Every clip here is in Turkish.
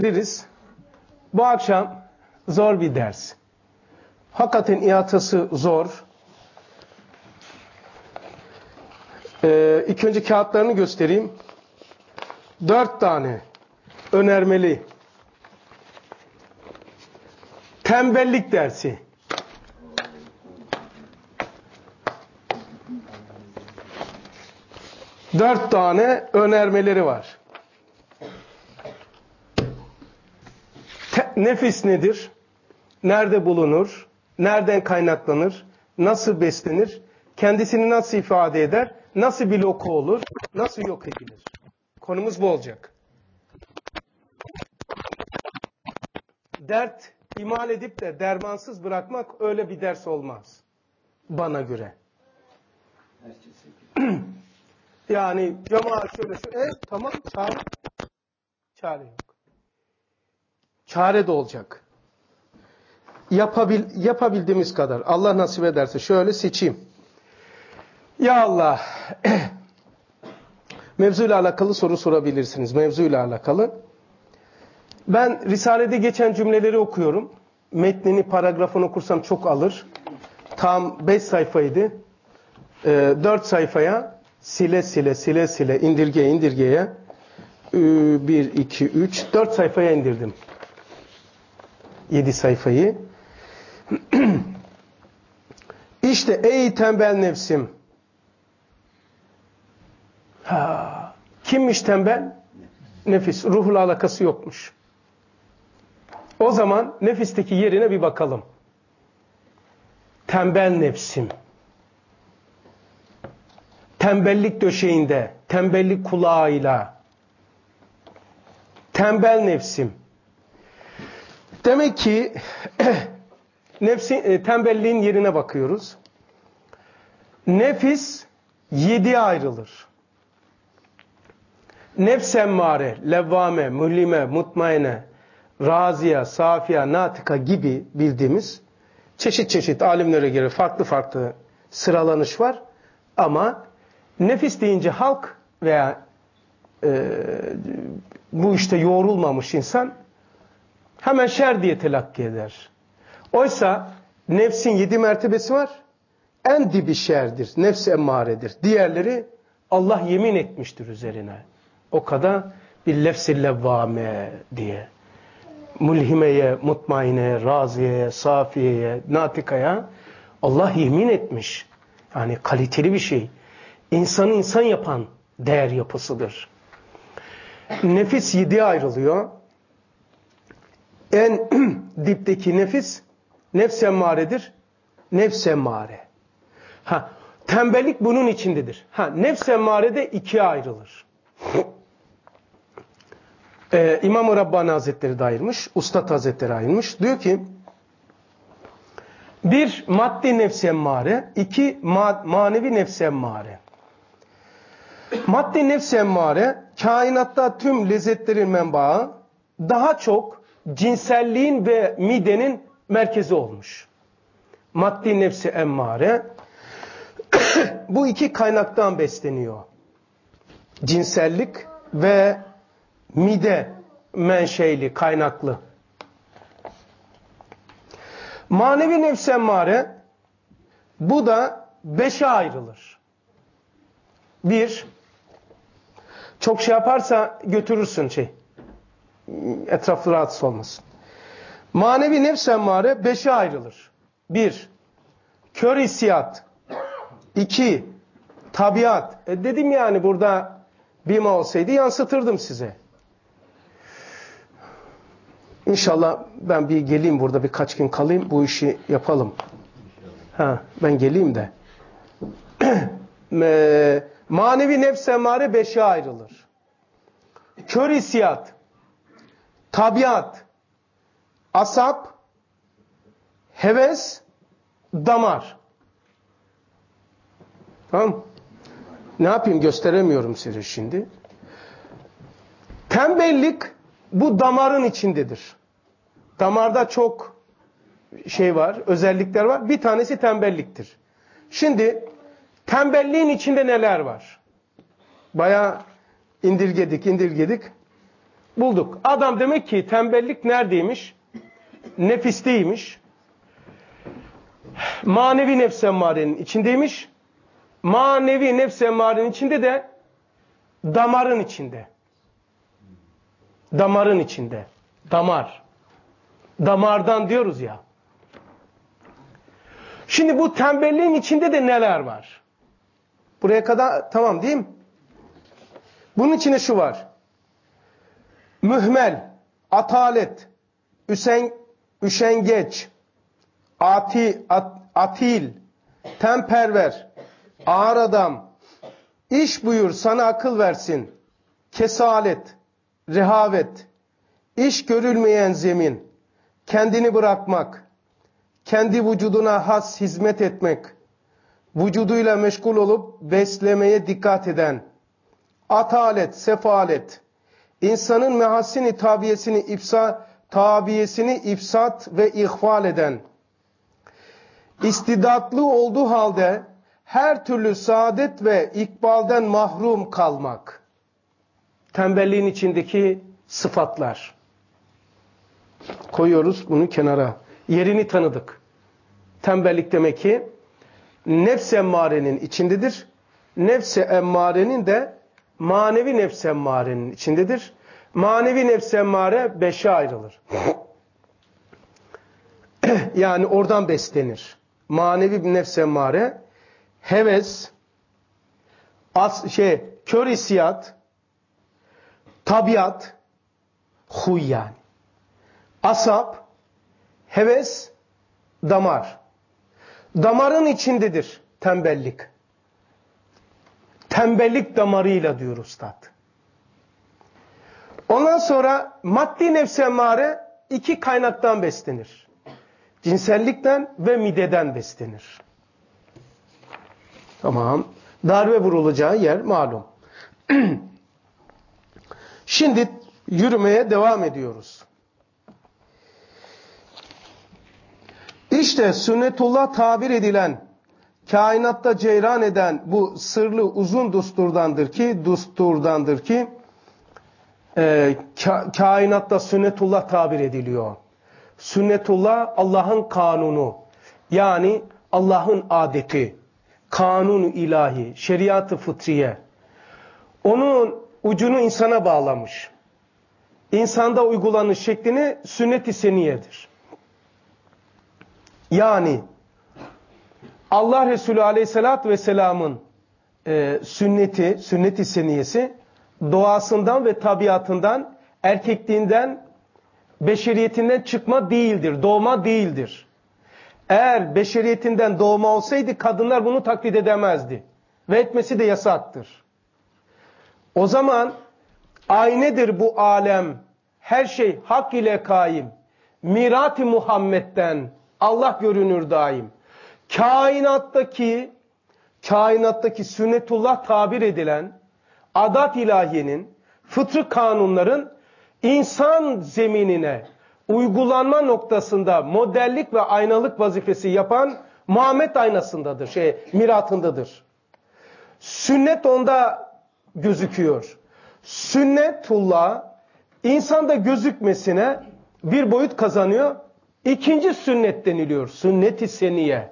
Deriz. Bu akşam zor bir ders. Hakikaten ihatası zor. İlk önce kağıtlarını göstereyim. 4 tane önermeli. Tembellik dersi. Dört tane önermeleri var. Nefis nedir? Nerede bulunur? Nereden kaynaklanır? Nasıl beslenir? Kendisini nasıl ifade eder? Nasıl bir loku olur? Nasıl yok edilir? Konumuz bu olacak. Dert imal edip de dermansız bırakmak öyle bir ders olmaz. Bana göre. Yani cemaat şöyle tamam çare yok. Çare de olacak. Yapabildiğimiz kadar. Allah nasip ederse şöyle seçeyim. Ya Allah. Mevzuyla alakalı soru sorabilirsiniz. Mevzuyla alakalı. Ben Risale'de geçen cümleleri okuyorum. Metnini, paragrafını okursam çok alır. Tam 5 sayfaydı. 4 sayfaya sile indirgeye 1, 2, 3, 4 sayfaya indirdim. 7 sayfayı. İşte ey tembel nefsim. Kimmiş tembel? Nefis. Ruhla alakası yokmuş. O zaman nefisteki yerine bir bakalım. Tembel nefsim. Tembellik döşeğinde, tembellik kulağıyla. Tembel nefsim. Demek ki tembelliğin yerine bakıyoruz. Nefis 7'ye ayrılır. Nefs emmare, levvame, müllime, mutmaine, raziye, safiye, natika gibi bildiğimiz çeşit alimlere göre farklı sıralanış var. Ama nefis deyince halk veya bu işte yoğrulmamış insan hemen şer diye telakki eder. Oysa nefsin 7 mertebesi var. En dibi şerdir. Nefs emmaredir. Diğerleri Allah yemin etmiştir üzerine. O kadar bir lefs-i levvame diye. Mulhimeye, mutmaineye, raziyeye, safiyeye, natikaya Allah yemin etmiş. Yani kaliteli bir şey. İnsanı insan yapan değer yapısıdır. Nefis 7'ye ayrılıyor. En dipteki nefis nefs emmaredir. Nefs emmare. Tembellik bunun içindedir. Nefs emmare de 2'ye ayrılır. İmam-ı Rabbani Hazretleri de ayırmış. Ustad Hazretleri ayırmış. Diyor ki 1 maddi nefs emmare, 2 manevi nefs emmare. Maddi nefs emmare kainatta tüm lezzetlerin menbaı, daha çok cinselliğin ve midenin merkezi olmuş. Maddi nefsi emmare bu iki kaynaktan besleniyor. Cinsellik ve mide menşeli, kaynaklı. Manevi nefs emmare bu da 5'e ayrılır. 1 çok şey yaparsa götürürsün etrafı rahatsız olmasın. Manevi nefs emmare 5'e ayrılır. 1 kör hissiyat. 2 tabiat. Dedim yani burada bima olsaydı yansıtırdım size. İnşallah ben bir geleyim burada birkaç gün kalayım bu işi yapalım. Ben geleyim de. Manevi nefs emmare 5'e ayrılır. Kör hissiyat, tabiat, asap, heves, damar. Tamam. Ne yapayım gösteremiyorum size şimdi. Tembellik bu damarın içindedir. Damarda çok var, özellikler var. Bir tanesi tembelliktir. Şimdi tembelliğin içinde neler var? Bayağı indirgedik. Bulduk. Adam demek ki tembellik neredeymiş? Nefisteymiş. Manevi nefs emmarenin içindeymiş. Manevi nefs emmarenin içinde de damarın içinde. Damarın içinde. Damar. Damardan diyoruz ya. Şimdi bu tembelliğin içinde de neler var? Buraya kadar tamam değil mi? Bunun içinde şu var. Mühmel, atalet, üşengeç, atil, temperver, ağır adam, iş buyur sana akıl versin, kesalet, rehavet, iş görülmeyen zemin, kendini bırakmak, kendi vücuduna has hizmet etmek, vücuduyla meşgul olup beslemeye dikkat eden, atalet, sefalet, insanın mehasin-i tabiyesini ifsat ve ihval eden, istidatlı olduğu halde her türlü saadet ve ikbalden mahrum kalmak. Tembelliğin içindeki sıfatlar. Koyuyoruz bunu kenara. Yerini tanıdık. Tembellik demek ki nefs-i emmarenin içindedir. Nefs-i emmarenin de manevi nefs-i emmarenin içindedir. Manevi nefs-i emmare 5'e ayrılır. Yani oradan beslenir. Manevi nefs-i emmare heves, kör hissiyat, tabiat, huy yani. Asap, heves, damar. Damarın içindedir tembellik. Tembellik damarıyla diyor Üstad. Ondan sonra maddi nefs-i emmare 2 kaynaktan beslenir. Cinsellikten ve mideden beslenir. Tamam. Darbe vurulacağı yer malum. Şimdi yürümeye devam ediyoruz. İşte sünnetullah tabir edilen, kainatta ceyran eden bu sırlı uzun dusturdandır ki kainatta sünnetullah tabir ediliyor. Sünnetullah Allah'ın kanunu. Yani Allah'ın adeti. Kanun-u ilahi, şeriat-ı fıtriye. Onun ucunu insana bağlamış. İnsanda uygulanış şeklini sünnet-i seniyedir. Yani Allah Resulü Aleyhisselatü Vesselam'ın sünnet-i seniyesi doğasından ve tabiatından, erkekliğinden, beşeriyetinden çıkma değildir, doğma değildir. Eğer beşeriyetinden doğma olsaydı kadınlar bunu taklit edemezdi. Ve etmesi de yasaktır. O zaman aynedir bu alem, her şey hak ile kaim, mirat-ı Muhammed'den Allah görünür daim. Kainattaki sünnetullah tabir edilen adat ilahiyenin, fıtrı kanunların insan zeminine uygulanma noktasında modellik ve aynalık vazifesi yapan Muhammed aynasındadır, miratındadır. Sünnet onda gözüküyor. Sünnetullah insanda gözükmesine bir boyut kazanıyor. İkinci sünnet deniliyor. Sünnet-i seniye.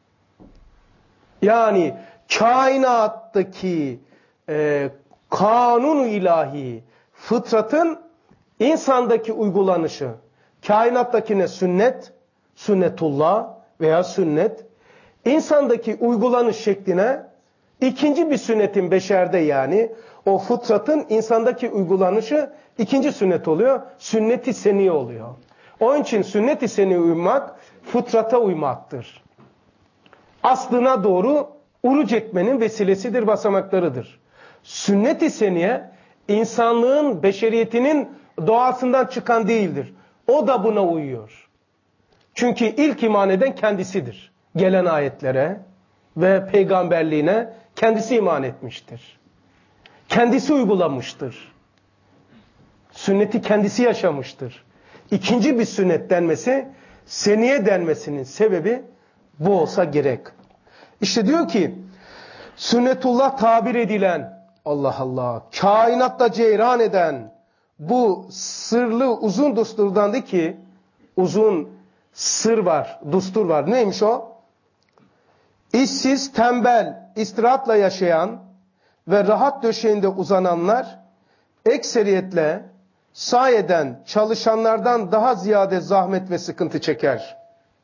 Yani kainattaki kanun-u ilahi, fıtratın insandaki uygulanışı. Kainattakine sünnet, sünnetullah veya sünnet. İnsandaki uygulanış şekline ikinci bir sünnetin beşerde yani o fıtratın insandaki uygulanışı ikinci sünnet oluyor. Sünnet-i seniye oluyor. Onun için sünnet-i seniye uymak fıtrata uymaktır. Aslına doğru uruc etmenin vesilesidir, basamaklarıdır. Sünnet-i seniye insanlığın, beşeriyetinin doğasından çıkan değildir. O da buna uyuyor. Çünkü ilk iman eden kendisidir. Gelen ayetlere ve peygamberliğine kendisi iman etmiştir. Kendisi uygulamıştır. Sünneti kendisi yaşamıştır. İkinci bir sünnet denmesi, seniye denmesinin sebebi bu olsa gerek. İşte diyor ki, sünnetullah tabir edilen, Allah Allah, kainatta ceyran eden, bu sırlı uzun dusturdandı ki, uzun sır var, dustur var. Neymiş o? İşsiz, tembel, istirahatla yaşayan ve rahat döşeğinde uzananlar ekseriyetle sayeden çalışanlardan daha ziyade zahmet ve sıkıntı çeker.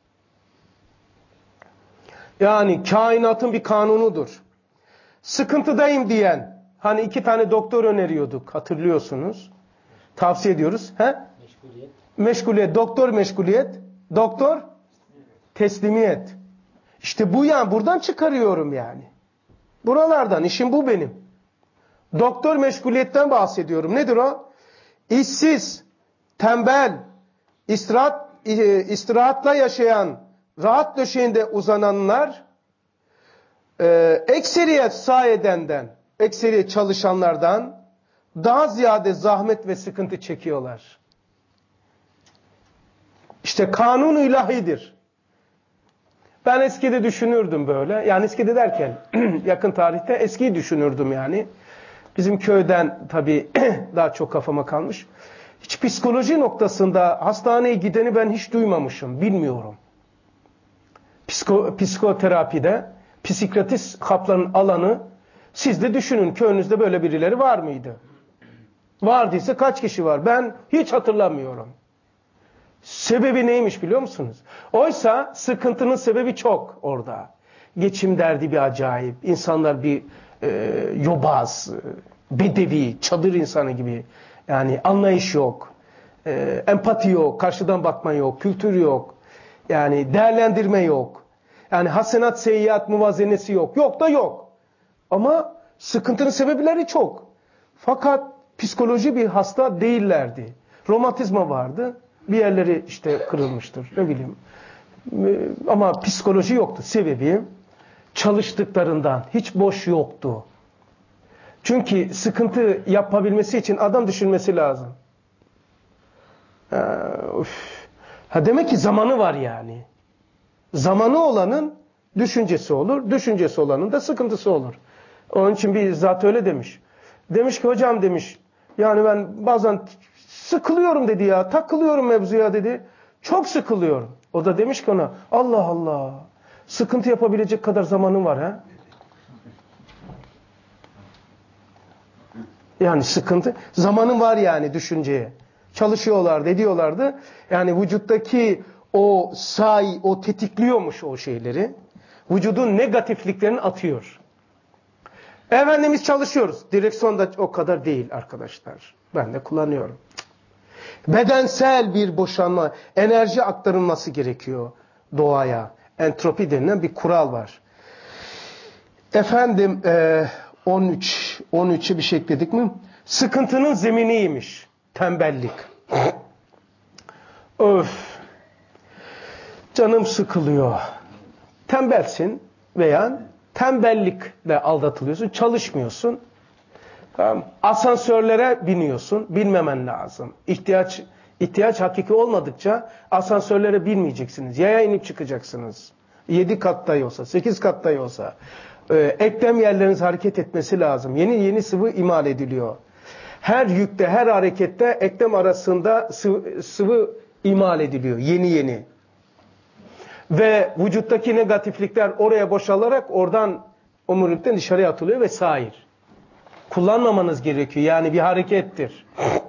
Yani kainatın bir kanunudur. Sıkıntıdayım diyen, hani 2 tane doktor öneriyorduk, hatırlıyorsunuz. Tavsiye ediyoruz. He? Meşguliyet. Meşguliyet, doktor meşguliyet, doktor teslimiyet. İşte bu, yani buradan çıkarıyorum yani. Buralardan, işim bu benim. Doktor meşguliyetten bahsediyorum. Nedir o? İşsiz, tembel, istirahatla yaşayan, rahat döşeğinde uzananlar, ekseriyet sayedenden, ekseriyet çalışanlardan daha ziyade zahmet ve sıkıntı çekiyorlar. İşte kanun ilahidir. Ben eskide düşünürdüm böyle. Yani eskide derken yakın tarihte eskiyi düşünürdüm yani. Bizim köyden tabii daha çok kafama kalmış. Hiç psikoloji noktasında hastaneye gideni ben hiç duymamışım. Bilmiyorum. Psikoterapide psikiyatrist hapların alanı, siz de düşünün, köyünüzde böyle birileri var mıydı? Vardıysa kaç kişi var? Ben hiç hatırlamıyorum. Sebebi neymiş biliyor musunuz? Oysa sıkıntının sebebi çok orada. Geçim derdi bir acayip. İnsanlar bir yobaz, bedevi, çadır insanı gibi. Yani anlayış yok. Empati yok, karşıdan bakma yok, kültür yok. Yani değerlendirme yok. Yani hasenat, seyyiat muvazenesi yok. Yok da yok. Ama sıkıntının sebepleri çok. Fakat psikoloji bir hasta değillerdi. Romatizma vardı. Bir yerleri işte kırılmıştır. Ne bileyim. Ama psikoloji yoktu. Sebebi çalıştıklarından. Hiç boş yoktu. Çünkü sıkıntı yapabilmesi için adam düşünmesi lazım. Demek ki zamanı var yani. Zamanı olanın düşüncesi olur. Düşüncesi olanın da sıkıntısı olur. Onun için bir zat öyle demiş. Demiş ki hocam demiş, yani ben bazen sıkılıyorum dedi ya, takılıyorum mevzuya dedi. Çok sıkılıyorum. O da demiş ki ona, Allah Allah, sıkıntı yapabilecek kadar zamanın var ha. Yani sıkıntı, zamanın var yani düşünceye. Çalışıyorlardı, ediyorlardı. Yani vücuttaki o say, o tetikliyormuş o şeyleri. Vücudun negatifliklerini atıyor. Efendimiz çalışıyoruz. Direksiyonda o kadar değil arkadaşlar. Ben de kullanıyorum. Bedensel bir boşanma, enerji aktarılması gerekiyor doğaya. Entropi denilen bir kural var. Efendim 13'e bir şey ekledik mi? Sıkıntının zeminiymiş. Tembellik. Öf. Canım sıkılıyor. Tembelsin veya tembellikle aldatılıyorsun. Çalışmıyorsun. Tamam. Asansörlere biniyorsun. Binmemen lazım. İhtiyaç hakiki olmadıkça asansörlere binmeyeceksiniz. Yaya inip çıkacaksınız. 7 katta olsa, 8 katta olsa. Eklem yerleriniz hareket etmesi lazım. Yeni sıvı imal ediliyor. Her yükte, her harekette eklem arasında sıvı imal ediliyor. Yeni. Ve vücuttaki negatiflikler oraya boşalarak oradan omurilikten dışarıya atılıyor vesaire. Kullanmamanız gerekiyor. Yani bir harekettir.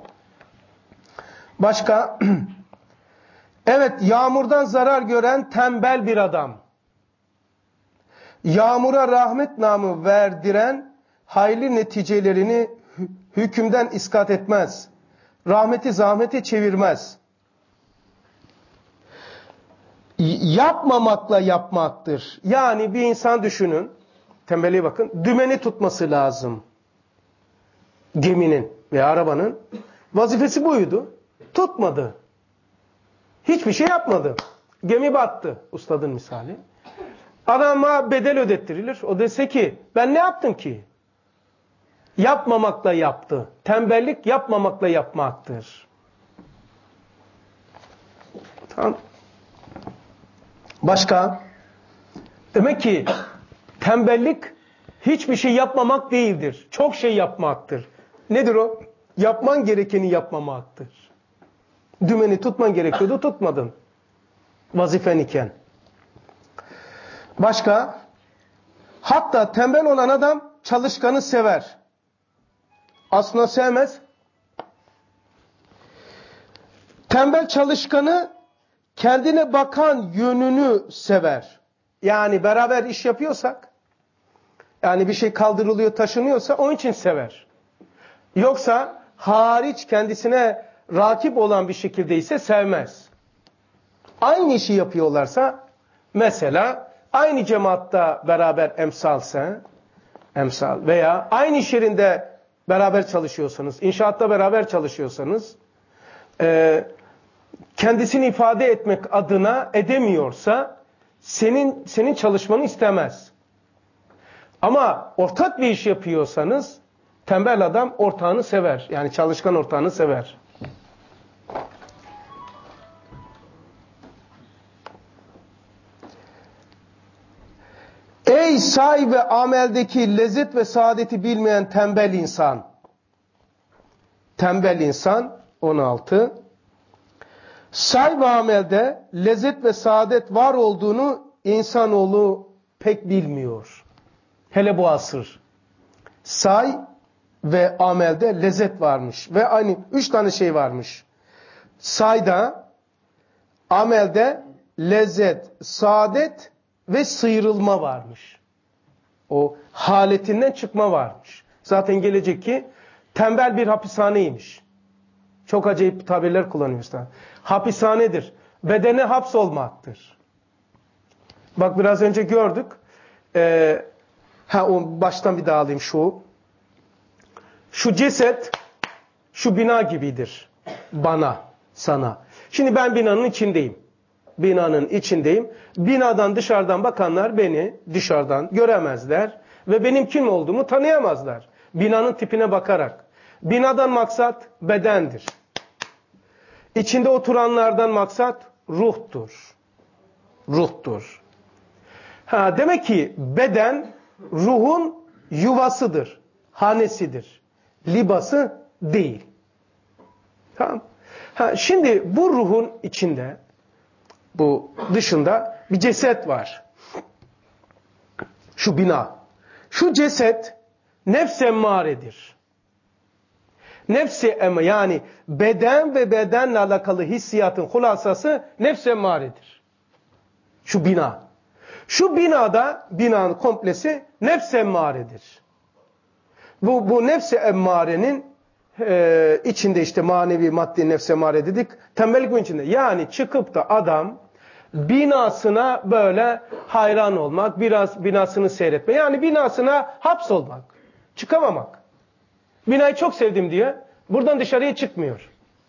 Başka? Evet, yağmurdan zarar gören tembel bir adam. Yağmura rahmet namı verdiren hayırlı neticelerini hükümden iskat etmez. Rahmeti zahmete çevirmez. Yapmamakla yapmaktır. Yani bir insan düşünün, tembelliğe bakın, dümeni tutması lazım. Geminin veya arabanın vazifesi buydu. Tutmadı. Hiçbir şey yapmadı. Gemi battı. Ustadın misali. Adama bedel ödettirilir. O dese ki ben ne yaptım ki? Yapmamakla yaptı. Tembellik yapmamakla yapmaktır. Tamam. Başka? Demek ki tembellik hiçbir şey yapmamak değildir. Çok şey yapmaktır. Nedir o? Yapman gerekeni yapmamaktır. Dümeni tutman gerekiyordu, tutmadın. Vazifen iken. Başka? Hatta tembel olan adam çalışkanı sever. Aslında sevmez. Tembel çalışkanı kendine bakan yönünü sever. Yani beraber iş yapıyorsak, yani bir şey kaldırılıyor, taşınıyorsa onun için sever. Yoksa hariç kendisine rakip olan bir şekilde ise sevmez. Aynı işi yapıyorlarsa, mesela aynı cemaatta beraber emsal veya aynı iş yerinde beraber çalışıyorsanız, inşaatta beraber çalışıyorsanız, kendisini ifade etmek adına edemiyorsa senin çalışmanı istemez. Ama ortak bir iş yapıyorsanız tembel adam ortağını sever. Yani çalışkan ortağını sever. Ey say ve ameldeki lezzet ve saadeti bilmeyen tembel insan. Tembel insan 16. Say ve amelde lezzet ve saadet var olduğunu insanoğlu pek bilmiyor. Hele bu asır. Say ve amelde lezzet varmış. Ve aynı 3 tane şey varmış. Sayda, amelde lezzet, saadet ve sıyrılma varmış. O haletinden çıkma varmış. Zaten gelecek ki tembel bir hapishaneymiş. Çok acayip tabirler kullanıyoruz. Hapishanedir. Bedene hapsolmaktır. Bak biraz önce gördük. O baştan bir daha alayım şu. Şu ceset, şu bina gibidir. Bana, sana. Şimdi ben binanın içindeyim. Binanın içindeyim. Binadan dışarıdan bakanlar beni dışarıdan göremezler. Ve benim kim olduğumu tanıyamazlar. Binanın tipine bakarak. Binadan maksat bedendir. İçinde oturanlardan maksat ruhtur. Ruhtur. Demek ki beden ruhun yuvasıdır. Hanesidir. Libası değil. Tamam. Şimdi bu ruhun içinde, bu dışında bir ceset var. Şu bina. Şu ceset nefs-i emmaredir. Nefs-i emmare, yani beden ve bedenle alakalı hissiyatın hulasası nefs-i emmaredir. Şu bina. Şu binada, binanın komplesi nefs-i emmaredir. Bu nefs-i emmarenin içinde işte manevi, maddi nefs-i emmare dedik. Tembellik bunun içinde. Yani çıkıp da adam binasına böyle hayran olmak, biraz binasını seyretme. Yani binasına hapsolmak, çıkamamak. Binayı çok sevdim diye buradan dışarıya çıkmıyor.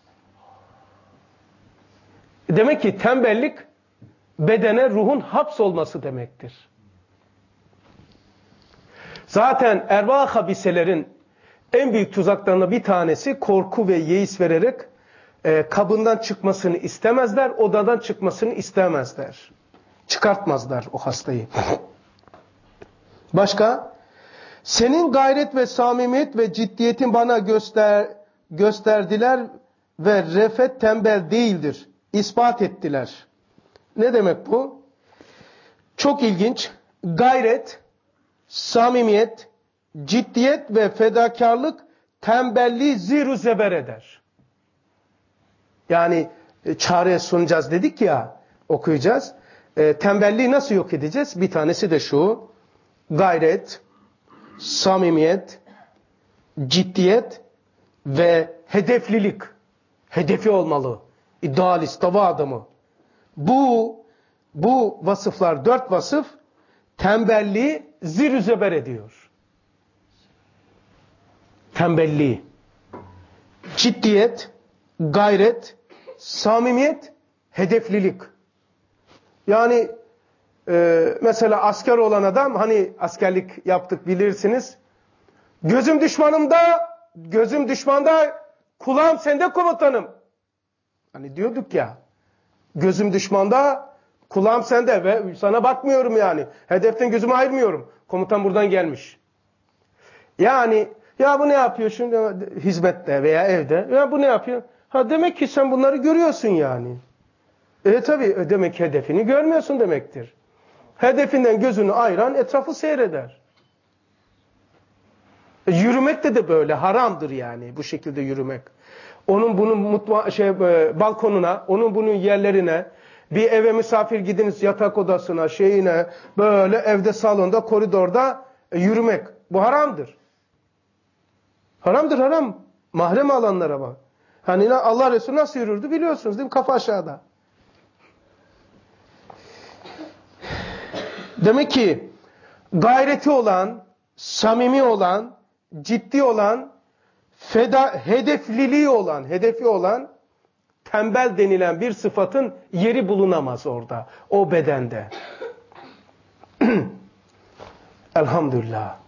Demek ki tembellik bedene ruhun hapsolması demektir. Zaten erva habiselerin en büyük tuzaklarından bir tanesi korku ve yeis vererek kabından çıkmasını istemezler, odadan çıkmasını istemezler. Çıkartmazlar o hastayı. Başka? Senin gayret ve samimiyet ve ciddiyetin bana gösterdiler ve refet tembel değildir. İspat ettiler. Ne demek bu? Çok ilginç. Gayret, samimiyet, ciddiyet ve fedakarlık tembelliği zir-u zeber eder. Yani çare sunacağız dedik ya, okuyacağız. Tembelliği nasıl yok edeceğiz? Bir tanesi de şu. Gayret, samimiyet, ciddiyet ve hedeflilik. Hedefi olmalı. İdealist, dava adamı. Bu vasıflar, 4 vasıf tembelliği zir-u zeber ediyor. Tembelliği. Ciddiyet, gayret, samimiyet, hedeflilik. Yani mesela asker olan adam, hani askerlik yaptık bilirsiniz. Gözüm düşmanımda, gözüm düşmanda, kulağım sende komutanım. Hani diyorduk ya, gözüm düşmanda, kulağım sende ve sana bakmıyorum yani. Hedeften gözümü ayırmıyorum. Komutan buradan gelmiş. Yani Ya bu ne yapıyor şimdi hizmette veya evde? Ya bu ne yapıyor? Ha demek ki sen bunları görüyorsun yani. Tabii demek hedefini görmüyorsun demektir. Hedefinden gözünü ayıran etrafı seyreder. Yürümek de böyle haramdır yani bu şekilde yürümek. Onun bunun balkonuna, onun bunun yerlerine, bir eve misafir gidiniz yatak odasına, şeyine, böyle evde, salonda, koridorda yürümek. Bu haramdır. Haramdır haram. Mahrem alanlara bak. Hani Allah Resulü nasıl yürürdü biliyorsunuz değil mi? Kafa aşağıda. Demek ki gayreti olan, samimi olan, ciddi olan, hedefi olan tembel denilen bir sıfatın yeri bulunamaz orada, o bedende. Elhamdülillah.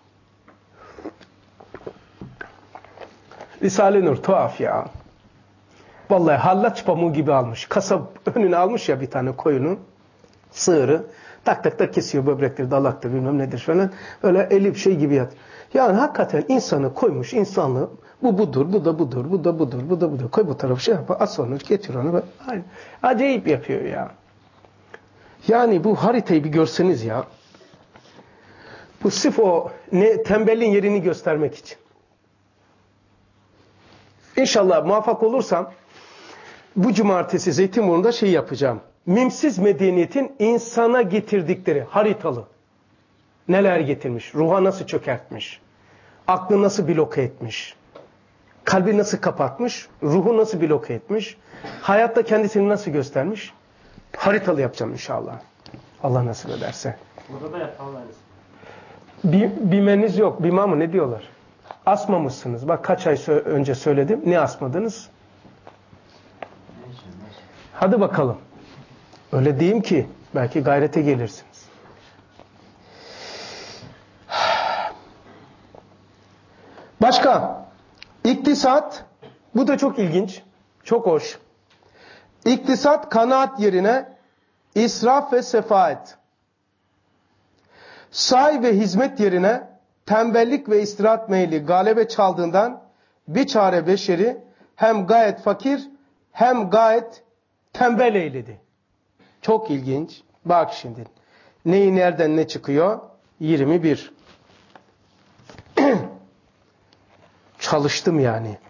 Risale-i Nur tuhaf ya. Vallahi hallaç pamuğu gibi almış. Kasap önüne almış ya bir tane koyunu, sığırı. Tak tak tak kesiyor böbrekleri, dalaktır bilmem nedir falan. Öyle eli şey gibi yat. Yani hakikaten insanı koymuş, insanlığı bu budur, bu da budur, bu da budur, bu da budur. Koy bu tarafı şey yap, at sonra getir onu. Acayip yapıyor ya. Yani bu haritayı bir görseniz ya. Bu sırf o tembelliğin yerini göstermek için. İnşallah muvaffak olursam bu cumartesi Zeytinburnu'nda şey yapacağım. Mimsiz medeniyetin insana getirdikleri haritalı. Neler getirmiş, ruha nasıl çökertmiş, aklı nasıl bloke etmiş, kalbi nasıl kapatmış, ruhu nasıl bloke etmiş, hayatta kendisini nasıl göstermiş. Haritalı yapacağım inşallah. Allah nasip ederse. Burada da yaparlarız. Bimeniz yok. Bima mı ne diyorlar? Asmamışsınız. Bak kaç ay önce söyledim. Ne asmadınız? Hadi bakalım. Öyle diyeyim ki belki gayrete gelirsiniz. Başka. İktisat. Bu da çok ilginç. Çok hoş. İktisat kanaat yerine israf ve sefaet. Say ve hizmet yerine tembellik ve istirahat meyli galebe çaldığından bir çare beşeri hem gayet fakir hem gayet tembel eyledi. Çok ilginç. Bak şimdi. Neyi nereden ne çıkıyor? 21. Çalıştım yani.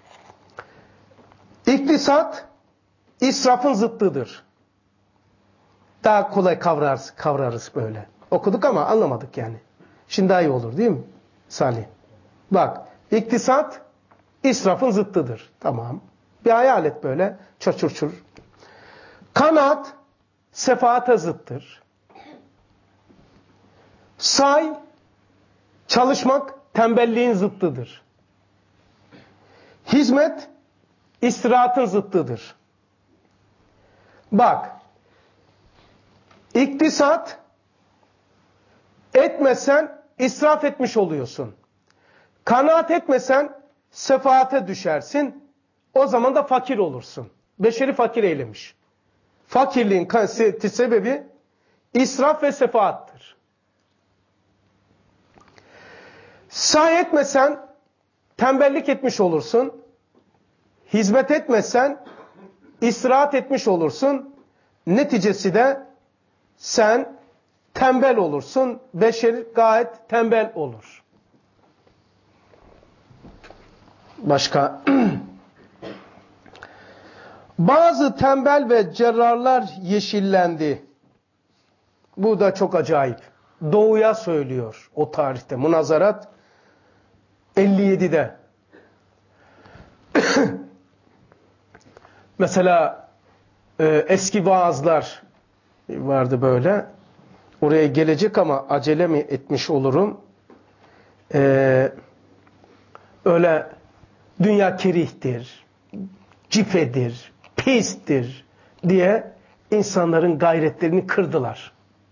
İktisat israfın zıttıdır. Daha kolay kavrarız böyle. Okuduk ama anlamadık yani. Şimdi daha iyi olur değil mi Salih? Bak, iktisat israfın zıttıdır. Tamam. Bir hayal et böyle. Çır. Kanaat sefaata zıttır. Say, çalışmak tembelliğin zıttıdır. Hizmet istirahatın zıttıdır. Bak, iktisat etmesen israf etmiş oluyorsun. Kanaat etmesen sefaate düşersin. O zaman da fakir olursun. Beşeri fakir eylemiş. Fakirliğin sebebi israf ve sefaattır. Sahi etmesen tembellik etmiş olursun. Hizmet etmesen istirahat etmiş olursun. Neticesi de sen tembel olursun. Beşer gayet tembel olur. Başka. Bazı tembel ve cerrarlar yeşillendi. Bu da çok acayip. Doğuya söylüyor o tarihte. Munazarat 57'de. Mesela eski vaazlar vardı böyle. Oraya gelecek ama acele mi etmiş olurum? Öyle dünya kerihtir, cifedir, pistir diye insanların gayretlerini kırdılar.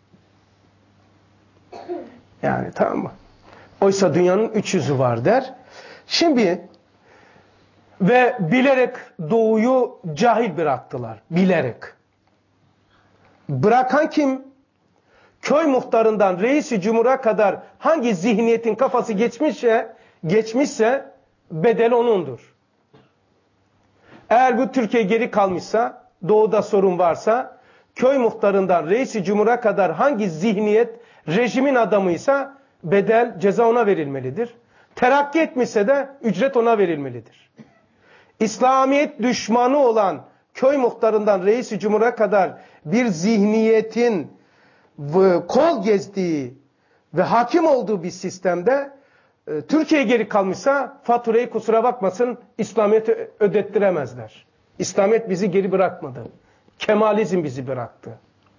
Yani tamam mı? Oysa dünyanın 3 yüzü var der. Şimdi ve bilerek doğuyu cahil bıraktılar. Bilerek. Bırakan kim? Köy muhtarından reisi cumhura kadar hangi zihniyetin kafası geçmişse bedel onundur. Eğer bu Türkiye geri kalmışsa, doğuda sorun varsa, köy muhtarından reisi cumhura kadar hangi zihniyet rejimin adamıysa bedel, ceza ona verilmelidir. Terakki etmişse de ücret ona verilmelidir. İslamiyet düşmanı olan köy muhtarından reisi cumhura kadar bir zihniyetin kol gezdiği ve hakim olduğu bir sistemde Türkiye geri kalmışsa faturayı kusura bakmasın İslamiyet'e ödettiremezler. İslamiyet bizi geri bırakmadı. Kemalizm bizi bıraktı.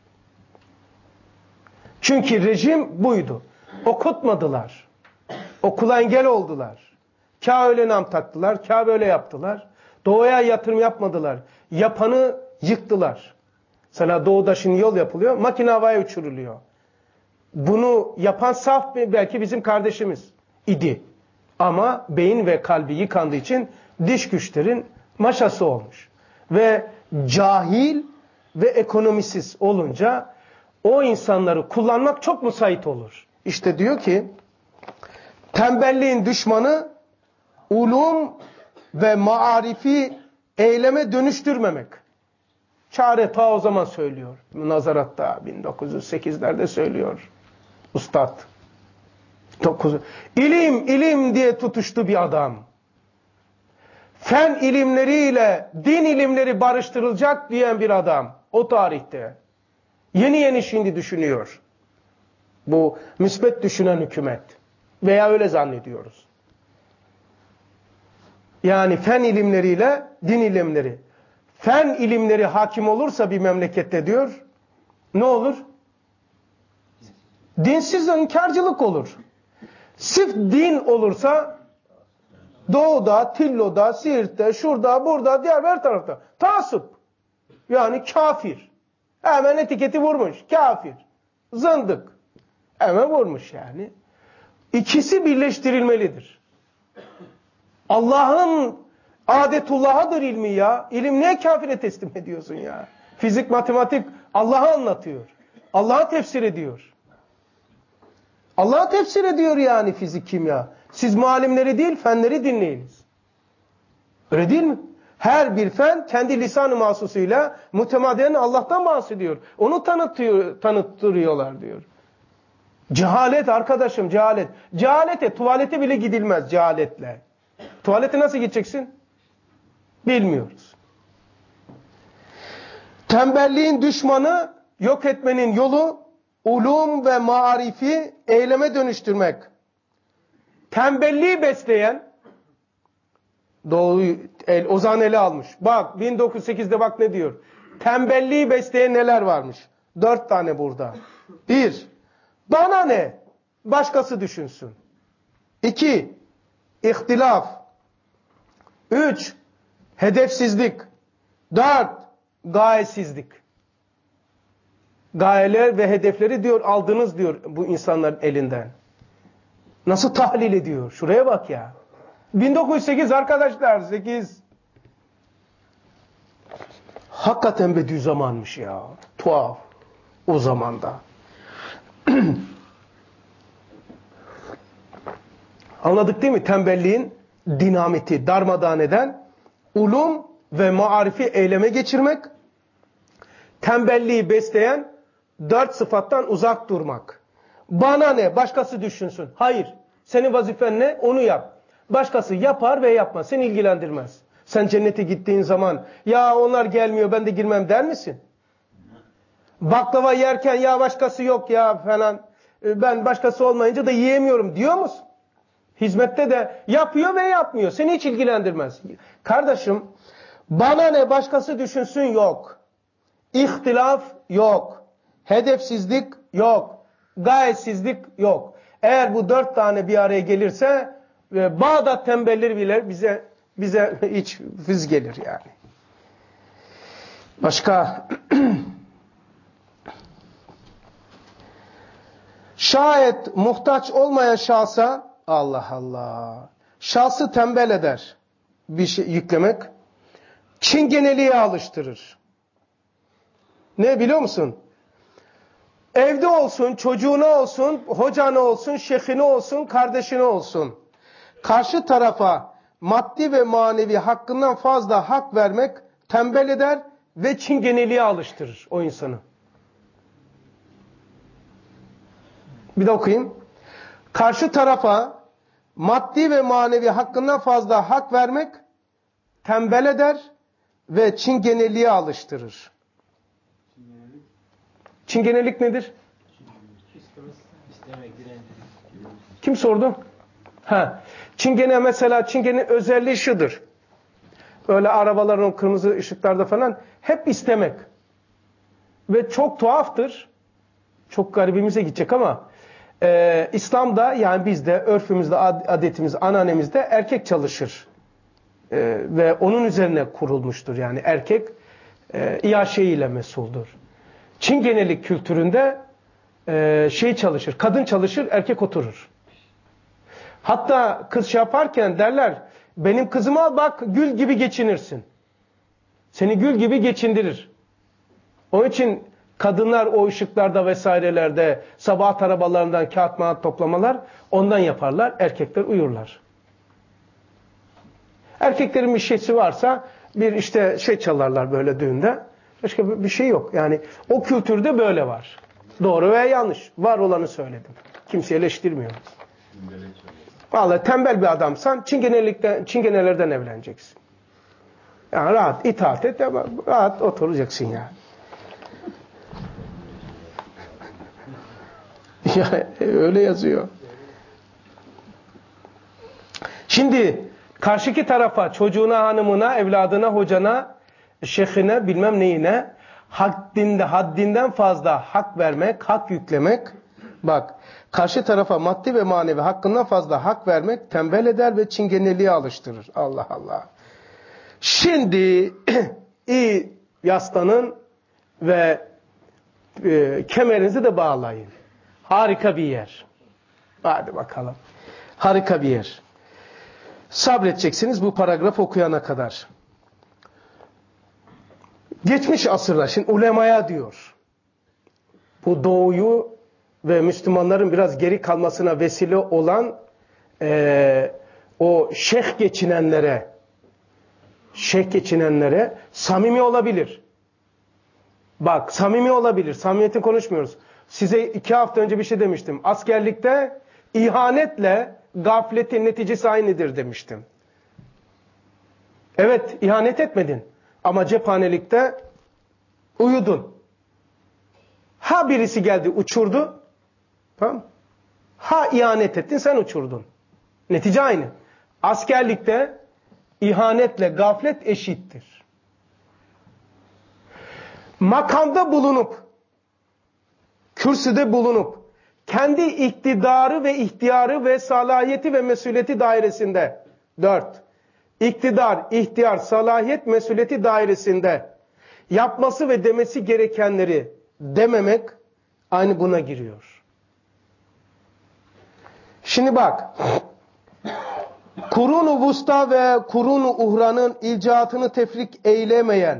Çünkü rejim buydu. Okutmadılar. Okula engel oldular. Kâ öyle nam taktılar, kâ böyle yaptılar. Doğuya yatırım yapmadılar. Yapanı yıktılar. Mesela doğuda şimdi yol yapılıyor, makine havaya uçuruluyor. Bunu yapan saf belki bizim kardeşimiz idi. Ama beyin ve kalbi yıkandığı için dış güçlerin maşası olmuş. Ve cahil ve ekonomisiz olunca o insanları kullanmak çok müsait olur. İşte diyor ki tembelliğin düşmanı ulum ve maarifi eyleme dönüştürmemek. Çare ta o zaman söylüyor. Münazaratta 1908'lerde söylüyor. Ustad. İlim, ilim diye tutuştu bir adam. Fen ilimleriyle din ilimleri barıştırılacak diyen bir adam. O tarihte. Yeni yeni şimdi düşünüyor. Bu müsbet düşünen hükümet. Veya öyle zannediyoruz. Yani fen ilimleriyle din ilimleri. Fen ilimleri hakim olursa bir memlekette diyor, ne olur? Dinsiz inkarcılık olur. Sırf din olursa Doğu'da, Tillo'da, Siirt'te, şurada, burada, diğer her tarafta taassup. Yani kafir. Hemen etiketi vurmuş. Kafir. Zındık. Hemen vurmuş yani. İkisi birleştirilmelidir. Allah'ın adetullah'adır ilmi ya. İlim niye kafire teslim ediyorsun ya? Fizik, matematik Allah'ı anlatıyor. Allah'ı tefsir ediyor. Allah'ı tefsir ediyor yani fizik, kimya. Siz muallimleri değil, fenleri dinleyiniz. Öyle değil mi? Her bir fen kendi lisan-ı mahsusuyla mütemadiyen Allah'tan bahsediyor. Onu tanıttırıyorlar diyor. Cehalet arkadaşım, cehalet. Cehalete, tuvalete bile gidilmez cehaletle. Tuvalete nasıl gideceksin? Bilmiyoruz. Tembelliğin düşmanı, yok etmenin yolu, ulum ve marifi eyleme dönüştürmek. Tembelliği besleyen, Doğu'yu Ozan ele almış. Bak 1908'de bak ne diyor. Tembelliği besleyen neler varmış? 4 tane burada. 1. Bana ne? Başkası düşünsün. 2. İhtilaf. 3. Hedefsizlik. 4. Gayesizlik. Gayeler ve hedefleri diyor aldınız diyor bu insanların elinden. Nasıl tahlil ediyor? Şuraya bak ya. 1908 arkadaşlar 8. Hakikaten Bediüzzaman'mış ya. Tuhaf. O zamanda. Anladık değil mi? Tembelliğin dinamiti darmadağın eden ulum ve marifi eyleme geçirmek. Tembelliği besleyen 4 sıfattan uzak durmak. Bana ne? Başkası düşünsün. Hayır. Senin vazifen ne? Onu yap. Başkası yapar ve yapmaz. Seni ilgilendirmez. Sen cennete gittiğin zaman ya onlar gelmiyor ben de girmem der misin? Baklava yerken ya başkası yok ya falan. Ben başkası olmayınca da yiyemiyorum diyor musun? Hizmette de yapıyor ve yapmıyor. Seni hiç ilgilendirmez. Kardeşim bana ne başkası düşünsün yok. İhtilaf yok. Hedefsizlik yok. Gayesizlik yok. Eğer bu 4 tane bir araya gelirse Bağdat tembelleri bile bize hiç füz gelir yani. Başka şayet muhtaç olmayan şahsa Allah Allah şahsı tembel eder bir şey yüklemek çingeneliğe alıştırır. Ne biliyor musun? Evde olsun, çocuğuna olsun, hocana olsun, şeyhine olsun, kardeşine olsun. Karşı tarafa maddi ve manevi hakkından fazla hak vermek tembel eder ve çingeneliğe alıştırır o insanı. Bir de okuyayım. Karşı tarafa maddi ve manevi hakkından fazla hak vermek tembel eder ve çingeneliğe alıştırır. Çingenelik nedir? Kim sordu? Çingene mesela, çingenenin özelliği şudur. Öyle arabaların kırmızı ışıklarda falan hep istemek. Ve çok tuhaftır. Çok garibimize gidecek ama İslam'da, yani bizde, örfümüzde, adetimizde, ananemizde erkek çalışır. Ve onun üzerine kurulmuştur. Yani erkek iaşe ile mesuldur. Çingenelik kültüründe çalışır. Kadın çalışır, erkek oturur. Hatta kız şey yaparken derler, benim kızımı al bak gül gibi geçinirsin. Seni gül gibi geçindirir. Onun için kadınlar o ışıklarda vesairelerde sabah arabalarından kağıt mağat toplamalar ondan yaparlar. Erkekler uyurlar. Erkeklerin bir şeysi varsa bir işte çalarlar böyle düğünde. Başka bir şey yok. Yani o kültürde böyle var. Doğru veya yanlış. Var olanı söyledim. Kimse eleştirmiyor. Vallahi tembel bir adamsan çingenelerden evleneceksin. Yani rahat itaat et ama rahat oturacaksın ya. Ya öyle yazıyor. Şimdi karşıki tarafa, çocuğuna, hanımına, evladına, hocana, şeyhine, bilmem neyine haddinden fazla hak vermek, hak yüklemek. Bak, karşı tarafa maddi ve manevi hakkından fazla hak vermek tembel eder ve çingeneliğe alıştırır. Allah Allah. Şimdi iyi yaslanın ve kemerinizi de bağlayın. Harika bir yer. Hadi bakalım. Harika bir yer. Sabredeceksiniz bu paragraf okuyana kadar. Geçmiş asırlar, şimdi ulemaya diyor. Bu doğuyu ve Müslümanların biraz geri kalmasına vesile olan o şeyh geçinenlere samimi olabilir. Bak, samimi olabilir. Samimiyetin konuşmuyoruz. Size 2 hafta önce bir şey demiştim. Askerlikte ihanetle gafletin neticesi aynıdır demiştim. Evet, ihanet etmedin. Ama cephanelikte uyudun. Ha birisi geldi uçurdu. Tamam. Ha ihanet ettin, sen uçurdun. Netice aynı. Askerlikte ihanetle gaflet eşittir. Makamda bulunup, kürsüde bulunup, kendi iktidarı ve ihtiyarı ve salahiyeti ve mesuliyeti dairesinde, 4. İktidar, ihtiyar, salahiyet, mesuliyeti dairesinde yapması ve demesi gerekenleri dememek aynı buna giriyor. Şimdi bak, Kurun-u Vusta ve Kurun-u Uhra'nın ilcaatını tefrik eylemeyen,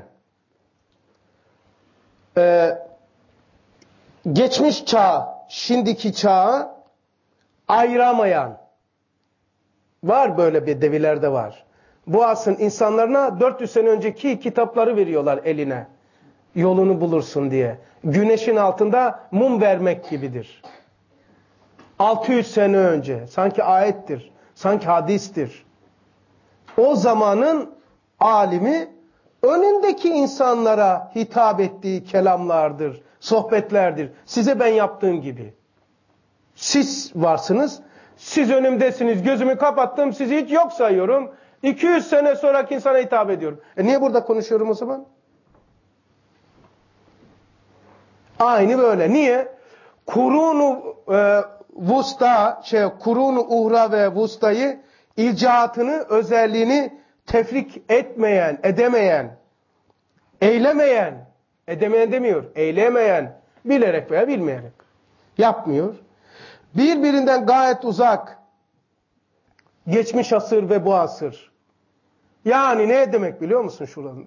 geçmiş çağ, şimdiki çağı ayıramayan, var böyle bir devilerde var. Bu asrın insanlarına 400 sene önceki kitapları veriyorlar eline. Yolunu bulursun diye. Güneşin altında mum vermek gibidir. 600 sene önce. Sanki ayettir. Sanki hadistir. O zamanın alimi önündeki insanlara hitap ettiği kelamlardır, sohbetlerdir. Size ben yaptığım gibi. Siz varsınız, siz önümdesiniz, gözümü kapattım, sizi hiç yok sayıyorum. 200 sene sonraki insana hitap ediyorum. Niye burada konuşuyorum o zaman? Aynı böyle. Niye? Kurun-u Vusta, Kurun-u Uhra ve Vusta'yı ilcaatını, özelliğini tefrik etmeyen, edemeyen, eylemeyen, edemeyen demiyor, eylemeyen, bilerek veya bilmeyerek yapmıyor. Birbirinden gayet uzak, geçmiş asır ve bu asır. Yani ne demek biliyor musun şurada?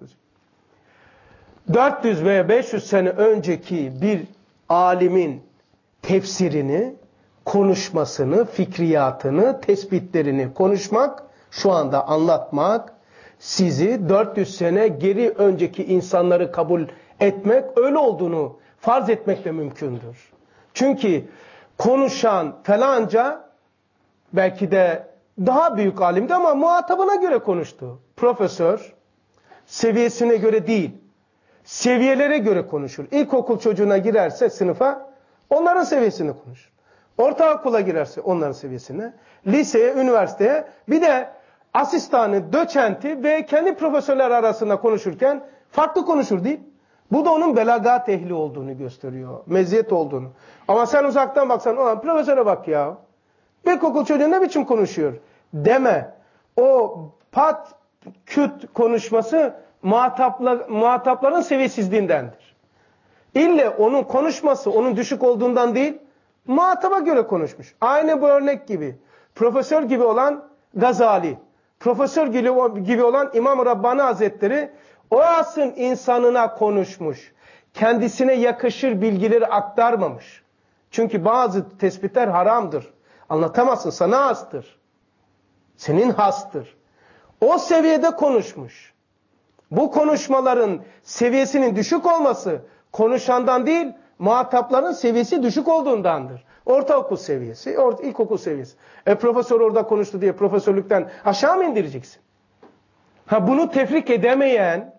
400 veya 500 sene önceki bir alimin tefsirini, konuşmasını, fikriyatını, tespitlerini konuşmak şu anda anlatmak, sizi 400 sene geri önceki insanları kabul etmek, öyle olduğunu farz etmek de mümkündür. Çünkü konuşan falanca belki de daha büyük alimdi ama muhatabına göre konuştu. Profesör seviyesine göre değil, seviyelere göre konuşur. İlkokul çocuğuna girerse sınıfa onların seviyesine konuşur. Ortaokula girerse onların seviyesine, liseye, üniversiteye, bir de asistanı, doçenti ve kendi profesörler arasında konuşurken farklı konuşur değil. Bu da onun belagat ehli olduğunu gösteriyor, meziyet olduğunu. Ama sen uzaktan baksan, o profesöre bak ya, ilkokul çocuğu ne biçim konuşuyor deme. O pat küt konuşması muhatapların seviyesizliğindendir. İlle onun konuşması onun düşük olduğundan değil, muhataba göre konuşmuş. Aynı bu örnek gibi. Profesör gibi olan Gazali, profesör gibi olan İmam Rabbani Hazretleri o asrın insanına konuşmuş. Kendisine yakışır bilgileri aktarmamış. Çünkü bazı tespitler haramdır. Anlatamazsın, sana hastır. Senin hastır. O seviyede konuşmuş. Bu konuşmaların seviyesinin düşük olması konuşandan değil, muhatapların seviyesi düşük olduğundandır. Ortaokul seviyesi, ilkokul seviyesi. Profesör orada konuştu diye profesörlükten aşağı mı indireceksin? Bunu tefrik edemeyen,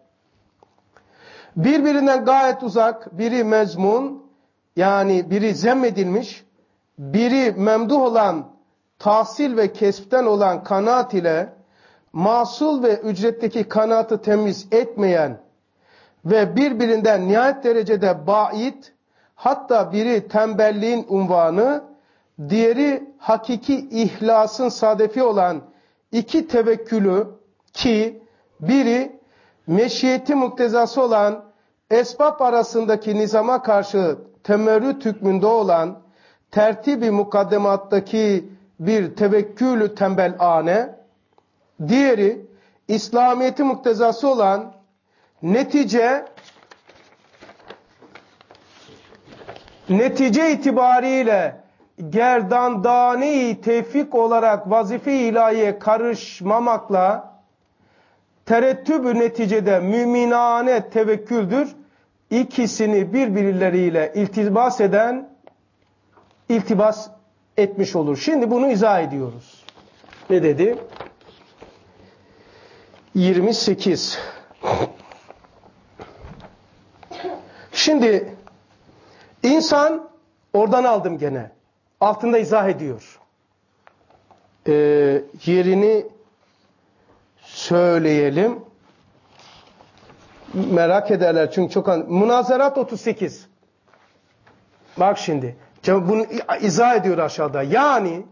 birbirinden gayet uzak, biri mezmun, yani biri zemmedilmiş, biri memduh olan, tahsil ve kespten olan kanaat ile mahsul ve ücretteki kanaatı temiz etmeyen ve birbirinden nihayet derecede ba'id, hatta biri tembelliğin unvanı, diğeri hakiki ihlasın sadefi olan iki tevekkülü, ki biri meşiyeti muktezası olan esbab arasındaki nizama karşı temerrüt hükmünde olan tertibi mukaddemattaki bir tevekkülü tembelane, diğeri İslamiyeti muktezası olan netice itibariyle gerdandani tevfik olarak vazife-i ilahiye karışmamakla terettüb-ü neticede müminane tevekküldür. İkisini birbirleriyle iltibas etmiş olur. Şimdi bunu izah ediyoruz. Ne dedi? 28. Şimdi insan, oradan aldım gene. Altında izah ediyor. Yerini söyleyelim. Merak ederler çünkü çok Münazarat 38. Bak şimdi. Bunu izah ediyor aşağıda. Yani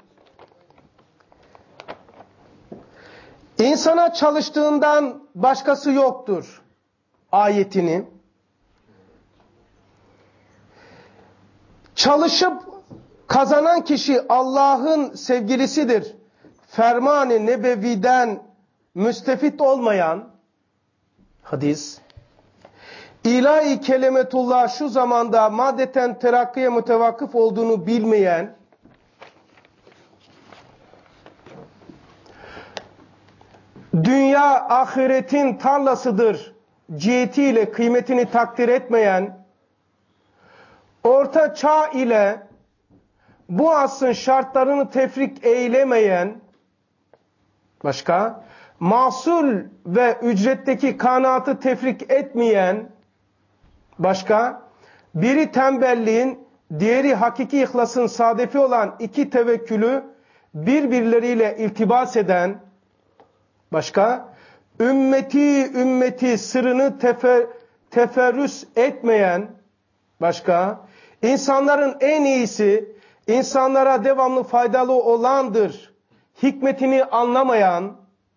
insana çalıştığından başkası yoktur ayetini çalışıp kazanan kişi Allah'ın sevgilisidir ferman-ı nebeviden müstefit olmayan hadis, ilahi kelimetullah şu zamanda maddeten terakkiye mütevakkıf olduğunu bilmeyen, dünya ahiretin tarlasıdır cihetiyle kıymetini takdir etmeyen, orta çağ ile bu asrın şartlarını tefrik eylemeyen, başka, mahsul ve ücretteki kanaatı tefrik etmeyen, başka, biri tembelliğin, diğeri hakiki ihlasın sadefi olan iki tevekkülü birbirleriyle iltibas eden, başka, ümmeti sırrını teferrüs etmeyen, başka, insanların en iyisi, insanlara devamlı faydalı olandır hikmetini anlamayan,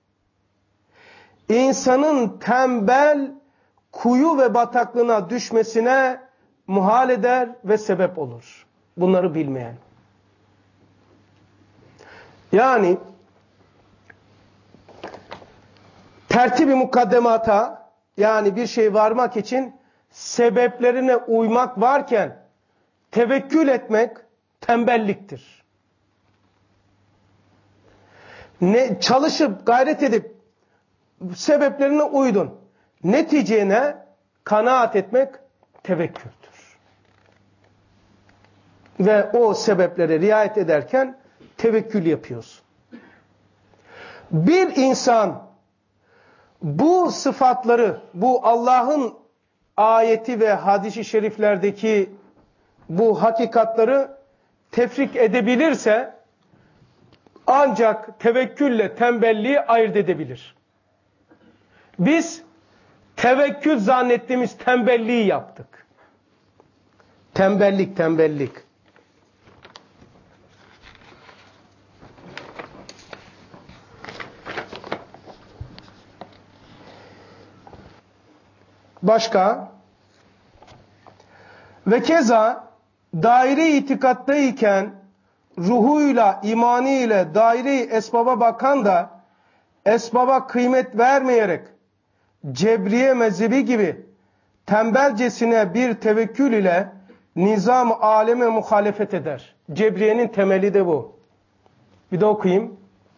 insanın tembel kuyu ve bataklığına düşmesine muhal eder ve sebep olur. Bunları bilmeyen. Yani tertib-i mukaddemata, yani bir şey varmak için sebeplerine uymak varken tevekkül etmek tembelliktir. Çalışıp gayret edip sebeplerine uydun. Neticene kanaat etmek tevekküldür. Ve o sebeplere riayet ederken tevekkül yapıyorsun. Bir insan bu sıfatları, bu Allah'ın ayeti ve hadis-i şeriflerdeki bu hakikatları tefrik edebilirse ancak tevekkülle tembelliği ayırt edebilir. Biz tevekkül zannettiğimiz tembelliği yaptık. Tembellik. Başka? Ve keza daire-i itikattayken ruhuyla, imanıyla daire-i esbaba bakan da esbaba kıymet vermeyerek Cebriye mezhebi gibi tembelcesine bir tevekkül ile nizam-ı aleme muhalefet eder. Cebriye'nin temeli de bu. Bir de okuyayım.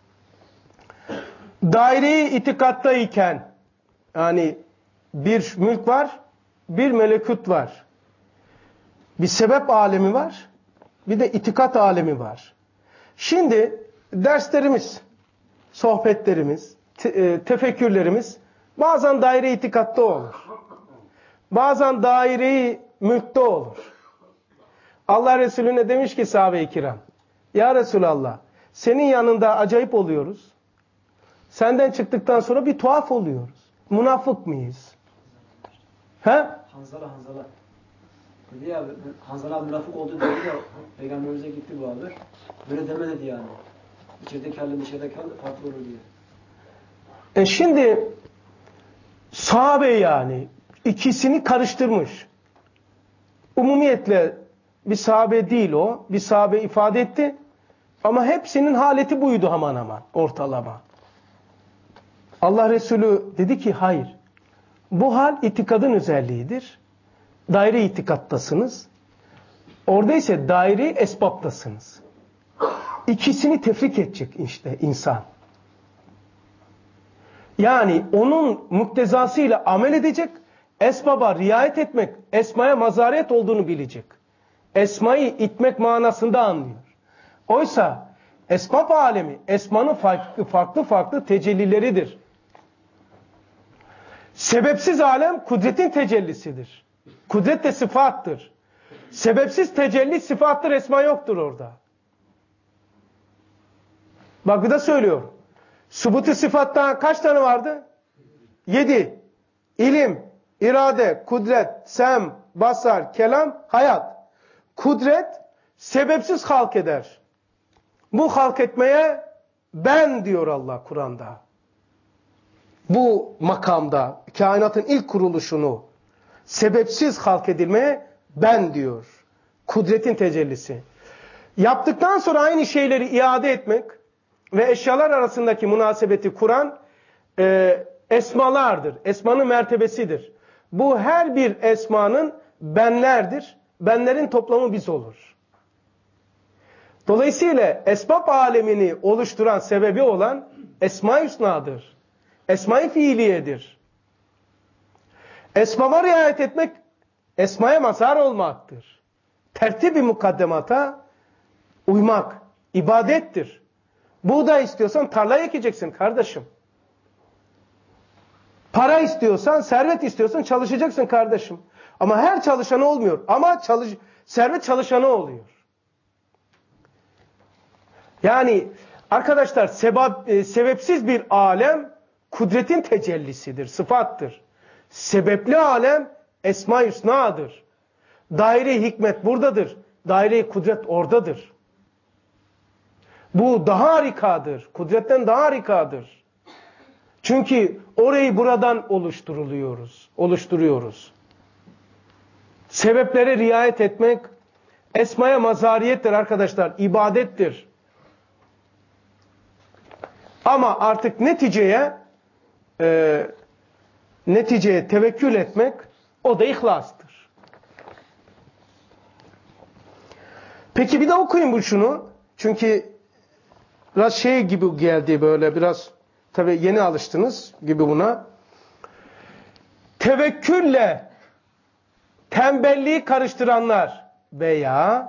Daire-i itikattayken, yani bir mülk var, bir melekut var. Bir sebep alemi var, bir de itikat alemi var. Şimdi derslerimiz, sohbetlerimiz, tefekkürlerimiz bazen daire-i itikatta olur. Bazen daire-i mülkte olur. Allah Resulüne demiş ki sahabe-i kiram, ya Resulallah, senin yanında acayip oluyoruz. Senden çıktıktan sonra bir tuhaf oluyoruz. Münafık mıyız? He? Hanzala. Dedi ya, Hanzala münafık oldu dedi ya, Peygamberimize gitti bu haber. Böyle deme dedi yani. İçerideki halle dışarıdaki halle farklı olur diye. Şimdi sahabe yani ikisini karıştırmış. Umumiyetle bir sahabe değil o. Bir sahabe ifade etti. Ama hepsinin haleti buydu hemen hemen ortalama. Allah Resulü dedi ki hayır. Bu hal itikadın özelliğidir. Daire itikattasınız. Orada ise daire esbaptasınız. İkisini tefrik edecek işte insan. Yani onun muktezasıyla amel edecek, esbaba riayet etmek, esmaya mazaret olduğunu bilecek. Esmayı itmek manasında anlıyor. Oysa esbab alemi, esmanın farklı tecellileridir. Sebepsiz alem kudretin tecellisidir. Kudret de sıfattır. Sebepsiz tecelli sıfattır, esma yoktur orada. Bak bir de söylüyor. Subuti sıfatta kaç tane vardı? 7. İlim, irade, kudret, sem, basar, kelam, hayat. Kudret sebepsiz halk eder. Bu halk etmeye ben diyor Allah Kur'an'da. Bu makamda kainatın ilk kuruluşunu sebepsiz halk edilmeye ben diyor. Kudretin tecellisi. Yaptıktan sonra aynı şeyleri iade etmek ve eşyalar arasındaki münasebeti kuran esmalardır. Esmanın mertebesidir. Bu her bir esmanın benlerdir. Benlerin toplamı biz olur. Dolayısıyla esbab alemini oluşturan sebebi olan Esma-i Hüsna'dır. Esma-i Fiiliye'dir. Esbaba riayet etmek, esmaya mazhar olmaktır. Tertib-i mukaddemata uymak, ibadettir. Buğday istiyorsan tarlaya ekeceksin kardeşim. Para istiyorsan, servet istiyorsan çalışacaksın kardeşim. Ama her çalışanı olmuyor. Ama servet çalışanı oluyor. Yani arkadaşlar sebepsiz bir alem kudretin tecellisidir, sıfattır. Sebepli alem Esma-i Hüsna'dır. Daire-i hikmet buradadır. Daire-i kudret oradadır. Bu daha harikadır. Kudretten daha harikadır. Çünkü orayı buradan oluşturuyoruz. Sebeplere riayet etmek esmaya mazhariyettir arkadaşlar, ibadettir. Ama artık neticeye tevekkül etmek o da ihlastır. Peki bir de okuyun şunu. Çünkü biraz şey gibi geldi böyle biraz tabii yeni alıştınız gibi buna. Tevekkülle tembelliği karıştıranlar veya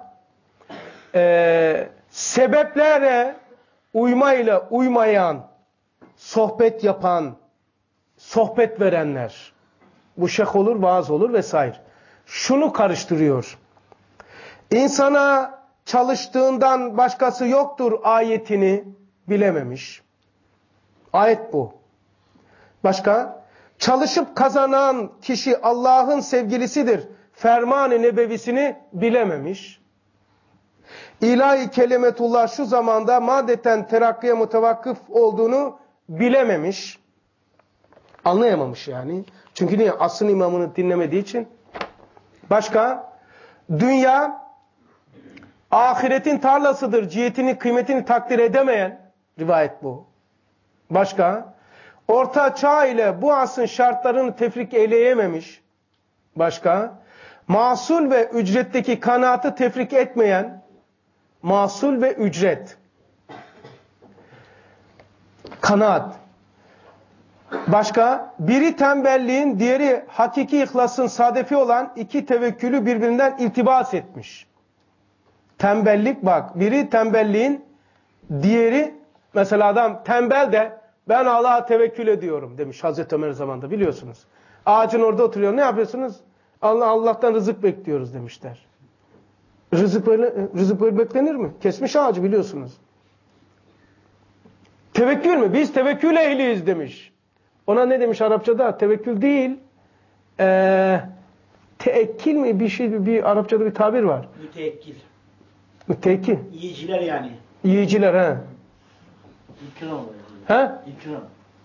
sebeplere uymayla uymayan, sohbet yapan, sohbet verenler. Bu şeyh olur, vaaz olur vesaire. Şunu karıştırıyor. İnsana çalıştığından başkası yoktur ayetini bilememiş. Ayet bu. Başka? Çalışıp kazanan kişi Allah'ın sevgilisidir. Ferman-ı nebevisini bilememiş. İlahi kelimetullah şu zamanda madeten terakkiye mutevakkıf olduğunu bilememiş. Anlayamamış yani. Çünkü niye? Asrın imamını dinlemediği için. Başka? Dünya ahiretin tarlasıdır. Cihetini, kıymetini takdir edemeyen. Rivayet bu. Başka? Orta çağ ile bu asrın şartlarını tefrik eyleyememiş. Başka? Mahsul ve ücretteki kanaatı tefrik etmeyen. Mahsul ve ücret. Kanaat. Başka? Biri tembelliğin, diğeri hakiki ihlasın sadefi olan iki tevekkülü birbirinden iltibas etmiş. Tembellik bak. Biri tembelliğin, diğeri mesela adam tembel de ben Allah'a tevekkül ediyorum demiş Hazreti Ömer zamanında biliyorsunuz. Ağacın orada oturuyor. Ne yapıyorsunuz? Allah'tan rızık bekliyoruz demişler. Rızık böyle beklenir mi? Kesmiş ağacı biliyorsunuz. Tevekkül mü? Biz tevekkül ehliyiz demiş. Ona ne demiş Arapçada? Tevekkül değil. Teekkil mi? Bir Arapçada bir tabir var. Müteekkil. Müteekkil. Yiyiciler yani. Yiyiciler ha. İkram. Ha? İkram.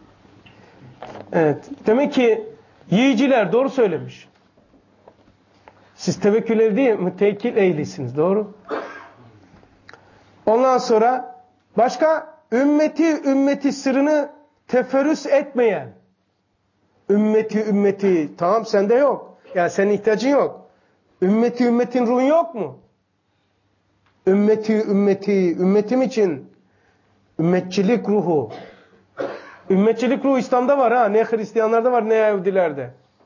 Evet. Demek ki yiyiciler doğru söylemiş. Siz tevekkül ehli değil, müteekkil ehlisiniz. Doğru. Ondan sonra başka ümmeti sırrını teferrüs etmeyen. Ümmeti tamam sende yok. Yani senin ihtiyacın yok. Ümmetin ruhun yok mu? Ümmetim için ümmetçilik ruhu. Ümmetçilik ruhu İslam'da var ha. Ne Hristiyanlarda var ne Yahudilerde.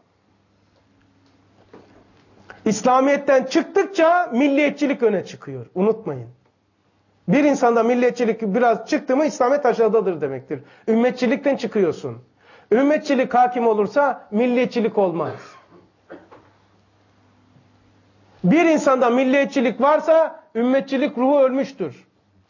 İslamiyet'ten çıktıkça milliyetçilik öne çıkıyor. Unutmayın. Bir insanda milliyetçilik biraz çıktı mı İslamiyet aşağıdadır demektir. Ümmetçilikten çıkıyorsun. Ümmetçilik hakim olursa milliyetçilik olmaz. Bir insanda milliyetçilik varsa ümmetçilik ruhu ölmüştür.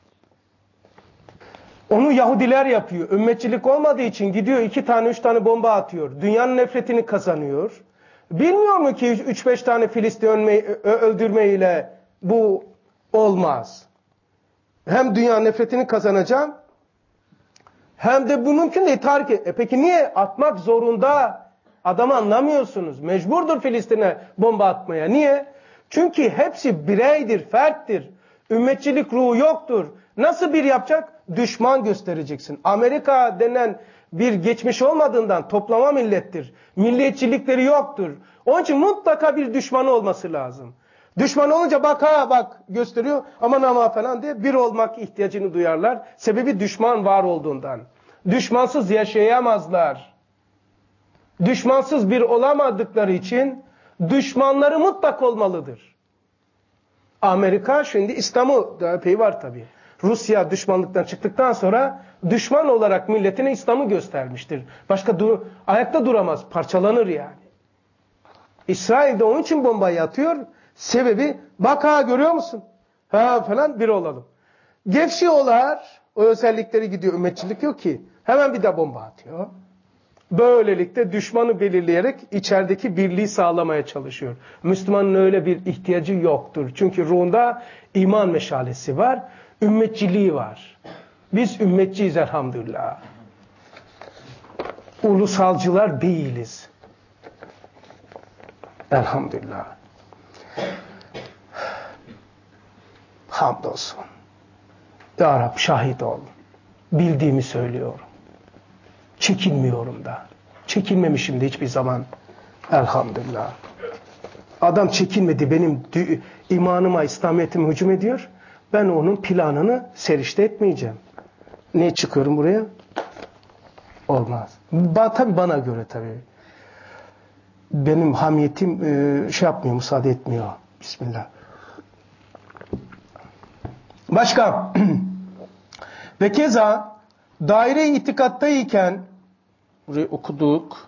Onu Yahudiler yapıyor. Ümmetçilik olmadığı için gidiyor 2 tane 3 tane bomba atıyor. Dünyanın nefretini kazanıyor. Bilmiyor mu ki 3-5 tane Filistin öldürmeyle bu olmaz. Hem dünya nefretini kazanacağım hem de bu mümkün değil. Peki niye? Atmak zorunda. Adamı anlamıyorsunuz. Mecburdur Filistin'e bomba atmaya. Niye? Çünkü hepsi bireydir, ferttir. Ümmetçilik ruhu yoktur. Nasıl bir yapacak? Düşman göstereceksin. Amerika denen bir geçmiş olmadığından toplama millettir. Milliyetçilikleri yoktur. Onun için mutlaka bir düşmanı olması lazım. Düşman olunca bak gösteriyor ama falan diye bir olmak ihtiyacını duyarlar. Sebebi düşman var olduğundan. Düşmansız yaşayamazlar. Düşmansız bir olamadıkları için düşmanları mutlak olmalıdır. Amerika şimdi İslam'ı epey var tabii. Rusya düşmanlıktan çıktıktan sonra düşman olarak milletine İslam'ı göstermiştir. Başka ayakta duramaz, parçalanır yani. İsrail de onun için bombayı atıyor. Sebebi görüyor musun? Falan bir olalım. Gevşiyorlar. O özellikleri gidiyor. Ümmetçilik yok ki. Hemen bir de bomba atıyor. Böylelikle düşmanı belirleyerek içerideki birliği sağlamaya çalışıyor. Müslümanın öyle bir ihtiyacı yoktur. Çünkü ruhunda iman meşalesi var. Ümmetçiliği var. Biz ümmetçiyiz elhamdülillah. Ulusalcılar değiliz. Elhamdülillah. Hamdolsun. Ya Rab şahit ol. Bildiğimi söylüyorum. Çekinmiyorum da. Çekinmemişim de hiçbir zaman. Elhamdülillah. Adam çekinmedi. Benim imanıma, İslamiyetime hücum ediyor. Ben onun planını serişte etmeyeceğim. Ne çıkıyorum buraya? Olmaz. Tabii bana göre tabii. Benim hamiyetim şey yapmıyor, müsaade etmiyor. Bismillah. Başka. Ve keza daire-i itikattayken burayı okuduk.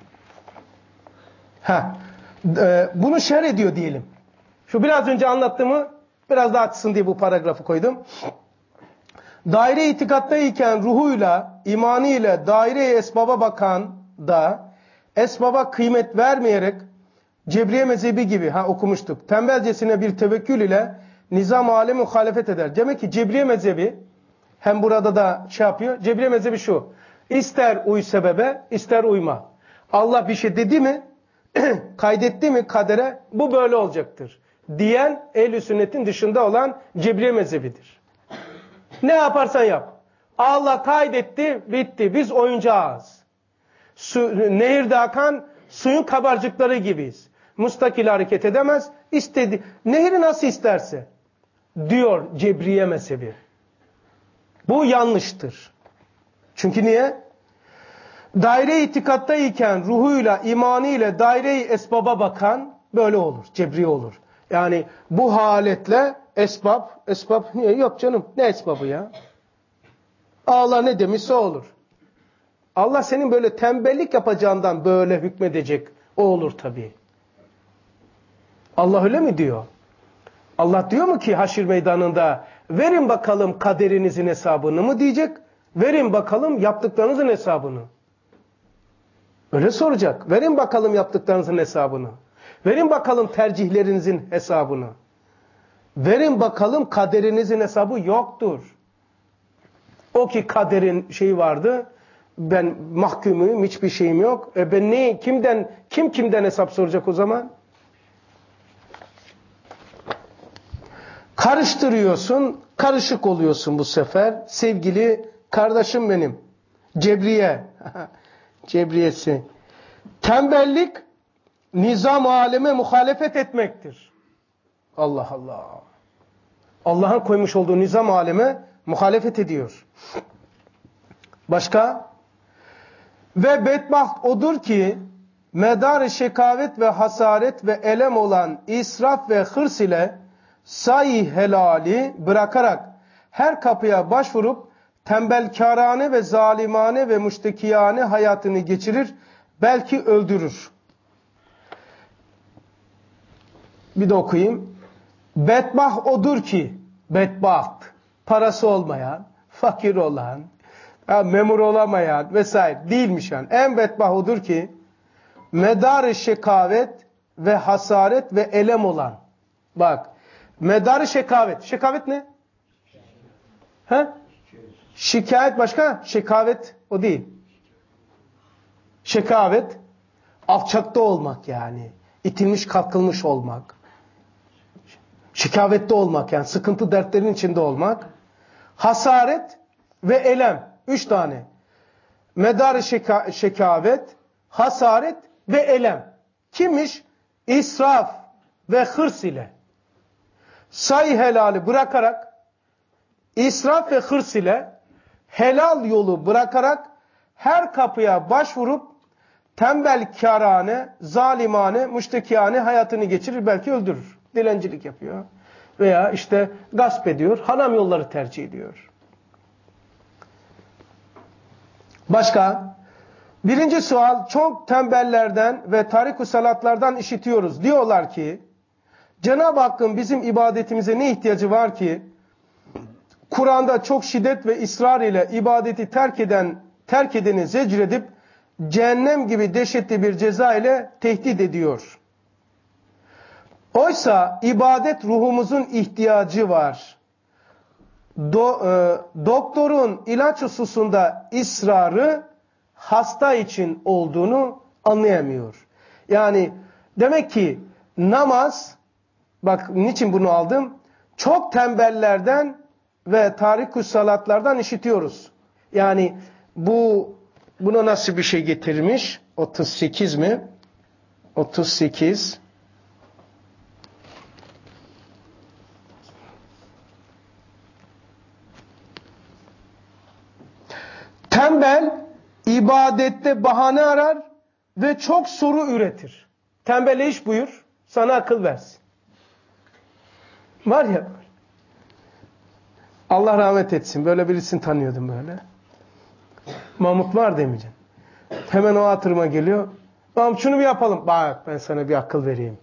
Bunu şerh ediyor diyelim. Şu biraz önce anlattığımı biraz daha açsın diye bu paragrafı koydum. Daire-i itikattayken ruhuyla, imanıyla daire-i esbaba bakan da esbaba kıymet vermeyerek Cebriye mezhebi gibi okumuştuk. Tembelcesine bir tevekkül ile nizam-ı aleme muhalefet eder. Demek ki Cebriye mezhebi hem burada da şey yapıyor. Cebriye mezhebi şu. İster uy sebebe, ister uyma. Allah bir şey dedi mi, kaydetti mi kadere, bu böyle olacaktır diyen ehl-i sünnetin dışında olan Cebriye mezhebidir. Ne yaparsan yap. Allah kaydetti, bitti. Biz oyuncağız. Nehirde akan suyun kabarcıkları gibiyiz. Mustakil hareket edemez. Nehri nasıl isterse diyor Cebriye mezhebi. Bu yanlıştır. Çünkü niye? Daire-i itikattayken ruhuyla, imanıyla daire-i esbaba bakan böyle olur. Cebriye olur. Yani bu haletle esbab niye? Yok canım. Ne esbabı ya? Allah ne demişse olur. Allah senin böyle tembellik yapacağından böyle hükmedecek. O olur tabii. Allah öyle mi diyor? Allah diyor mu ki haşir meydanında verin bakalım kaderinizin hesabını mı diyecek? Verin bakalım yaptıklarınızın hesabını. Öyle soracak. Verin bakalım yaptıklarınızın hesabını. Verin bakalım tercihlerinizin hesabını. Verin bakalım kaderinizin hesabı yoktur. O ki kaderin şeyi vardı. Ben mahkumuyum, hiçbir şeyim yok. Ben kim kimden hesap soracak o zaman? Karıştırıyorsun, karışık oluyorsun bu sefer. Sevgili kardeşim benim. Cebriye. Cebriyesi. Tembellik nizam aleme muhalefet etmektir. Allah Allah. Allah'ın koymuş olduğu nizam aleme muhalefet ediyor. Başka? Ve bedbaht odur ki medar-ı şekavet ve hasaret ve elem olan israf ve hırs ile sayı helali bırakarak her kapıya başvurup tembelkârane ve zalimane ve müştekiyane hayatını geçirir, belki öldürür. Bir de okuyayım. Bedbaht odur ki, bedbaht, parası olmayan, fakir olan, memur olamayan vesaire değilmiş yani. En bedbaht odur ki medar-ı şekavet ve hasaret ve elem olan. Bak, medar-ı şekavet. Şekavet ne? Şikayet başka, şekavet o değil. Şekavet, alçakta olmak yani. İtilmiş, kalkılmış olmak. Şikavette olmak yani sıkıntı dertlerin içinde olmak. Hasaret ve elem. 3 tane. Medar-ı şekavet, hasaret ve elem. Kimmiş? İsraf ve hırs ile. Sayı helali bırakarak, israf ve hırs ile helal yolu bırakarak her kapıya başvurup tembelkârane, zalimane, müştekiyane hayatını geçirir, belki öldürür. Dilencilik yapıyor. Veya işte gasp ediyor, haram yolları tercih ediyor. Başka? Birinci sual, çok tembellerden ve tarik-u salatlardan işitiyoruz. Diyorlar ki, Cenab-ı Hakk'ın bizim ibadetimize ne ihtiyacı var ki, Kur'an'da çok şiddet ve ısrar ile ibadeti terk edeni zecredip, cehennem gibi dehşetli bir ceza ile tehdit ediyor. Oysa ibadet ruhumuzun ihtiyacı var. Doktorun ilaç hususunda ısrarı hasta için olduğunu anlayamıyor. Yani demek ki namaz, bak niçin bunu aldım? Çok tembellerden ve tarik-u salatlardan işitiyoruz. Yani buna nasıl bir şey getirmiş? 38 mi? 38. Tembel ibadette bahane arar ve çok soru üretir. Tembele iş buyur, sana akıl versin. Var ya, Allah rahmet etsin, böyle birisini tanıyordum böyle. Mahmut var demeyeceğim. Hemen o hatırıma geliyor. Tamam, şunu bir yapalım. Bak, ben sana bir akıl vereyim.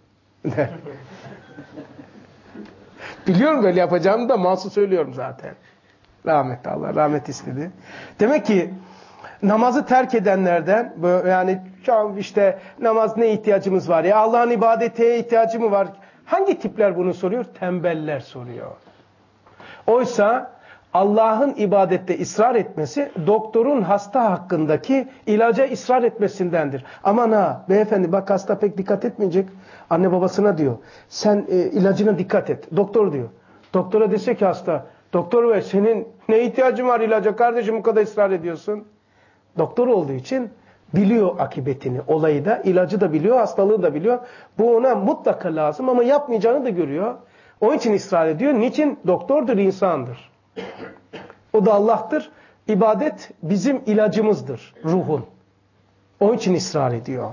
Biliyorum böyle yapacağımı da mahsus söylüyorum zaten. Rahmet, Allah rahmet istedi. Demek ki namazı terk edenlerden, yani işte namaz ne ihtiyacımız var ya, Allah'ın ibadete ihtiyacı mı var? Hangi tipler bunu soruyor? Tembeller soruyor. Oysa Allah'ın ibadette ısrar etmesi doktorun hasta hakkındaki ilaca ısrar etmesindendir. Aman ha beyefendi, bak hasta pek dikkat etmeyecek. Anne babasına diyor, sen ilacına dikkat et. Doktor diyor. Doktora dese ki hasta, doktor bey senin ne ihtiyacın var ilaca kardeşim, bu kadar ısrar ediyorsun. Doktor olduğu için biliyor akıbetini, olayı da, ilacı da biliyor, hastalığı da biliyor. Bu ona mutlaka lazım ama yapmayacağını da görüyor. Onun için ısrar ediyor. Niçin? Doktordur, insandır. O da Allah'tır. İbadet bizim ilacımızdır, ruhun. Onun için ısrar ediyor.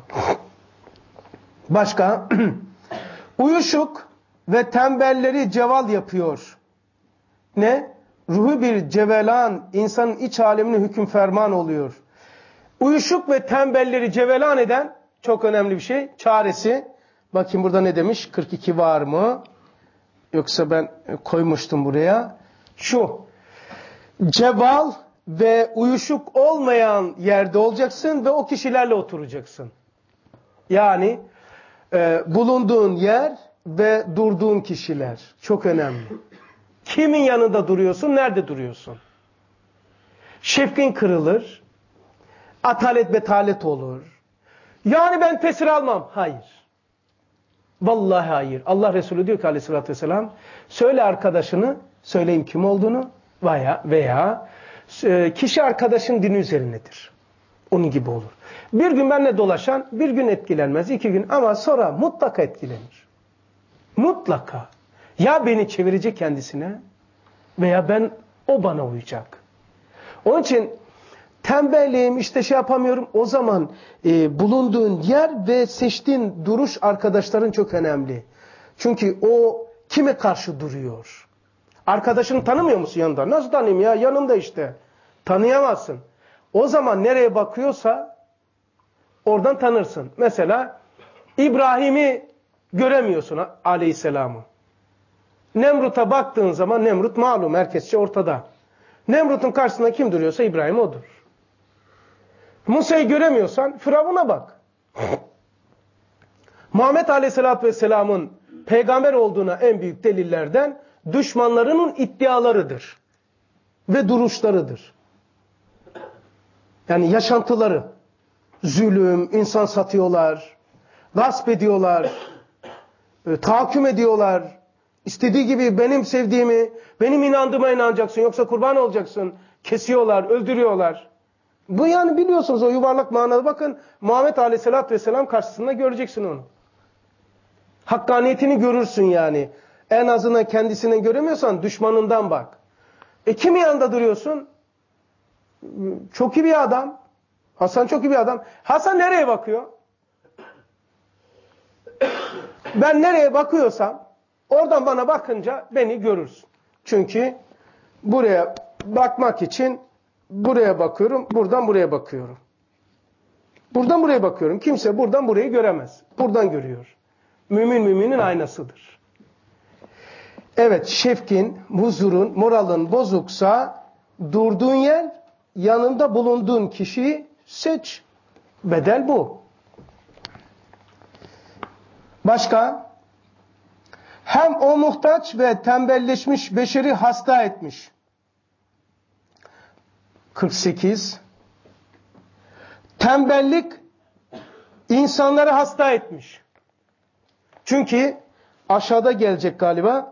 Başka? Uyuşuk ve tembelleri ceval yapıyor. Ne? Ruhu bir cevelan, insanın iç alemine hüküm ferman oluyor. Uyuşuk ve tembelleri cevelan eden çok önemli bir şey. Çaresi. Bakayım burada ne demiş? 42 var mı? Yoksa ben koymuştum buraya. Şu. Cebal ve uyuşuk olmayan yerde olacaksın ve o kişilerle oturacaksın. Yani bulunduğun yer ve durduğun kişiler. Çok önemli. Kimin yanında duruyorsun? Nerede duruyorsun? Şefkin kırılır. Atalet betalet olur. Yani ben tesir almam. Hayır. Vallahi hayır. Allah Resulü diyor ki aleyhissalatü vesselam, söyle arkadaşını, söyleyeyim kim olduğunu veya kişi arkadaşın dini üzerinedir. Onun gibi olur. Bir gün benimle dolaşan bir gün etkilenmez, 2 gün ama sonra mutlaka etkilenir. Mutlaka. Ya beni çevirecek kendisine veya o bana uyacak. Onun için tembelliğim, işte şey yapamıyorum. O zaman bulunduğun yer ve seçtiğin duruş arkadaşların çok önemli. Çünkü o kime karşı duruyor? Arkadaşını tanımıyor musun yanında? Nasıl tanıyayım ya? Yanında işte. Tanıyamazsın. O zaman nereye bakıyorsa oradan tanırsın. Mesela İbrahim'i göremiyorsun aleyhisselamı. Nemrut'a baktığın zaman Nemrut malum, herkesçe ortada. Nemrut'un karşısında kim duruyorsa İbrahim odur. Musa'yı göremiyorsan Firavun'a bak. Muhammed Aleyhisselatü Vesselam'ın peygamber olduğuna en büyük delillerden düşmanlarının iddialarıdır. Ve duruşlarıdır. Yani yaşantıları. Zulüm, insan satıyorlar, gasp ediyorlar, tahakküm ediyorlar. İstediği gibi benim sevdiğimi, benim inandığıma inanacaksın yoksa kurban olacaksın. Kesiyorlar, öldürüyorlar. Bu yani biliyorsunuz o yuvarlak manada, bakın Muhammed Aleyhisselatü Vesselam karşısında göreceksin onu. Hakkaniyetini görürsün yani. En azından kendisini göremiyorsan düşmanından bak. Kimin yanında duruyorsun? Çok iyi bir adam. Hasan çok iyi bir adam. Hasan nereye bakıyor? Ben nereye bakıyorsam oradan bana bakınca beni görürsün. Çünkü buraya bakmak için buraya bakıyorum, buradan buraya bakıyorum. Buradan buraya bakıyorum. Kimse buradan burayı göremez. Buradan görüyor. Mümin müminin aynasıdır. Evet, şefkin, huzurun, moralin bozuksa durduğun yer, yanında bulunduğun kişiyi seç. Bedel bu. Başka? Hem o muhtaç ve tembelleşmiş beşeri hasta etmiş. 48. Tembellik insanları hasta etmiş. Çünkü aşağıda gelecek galiba.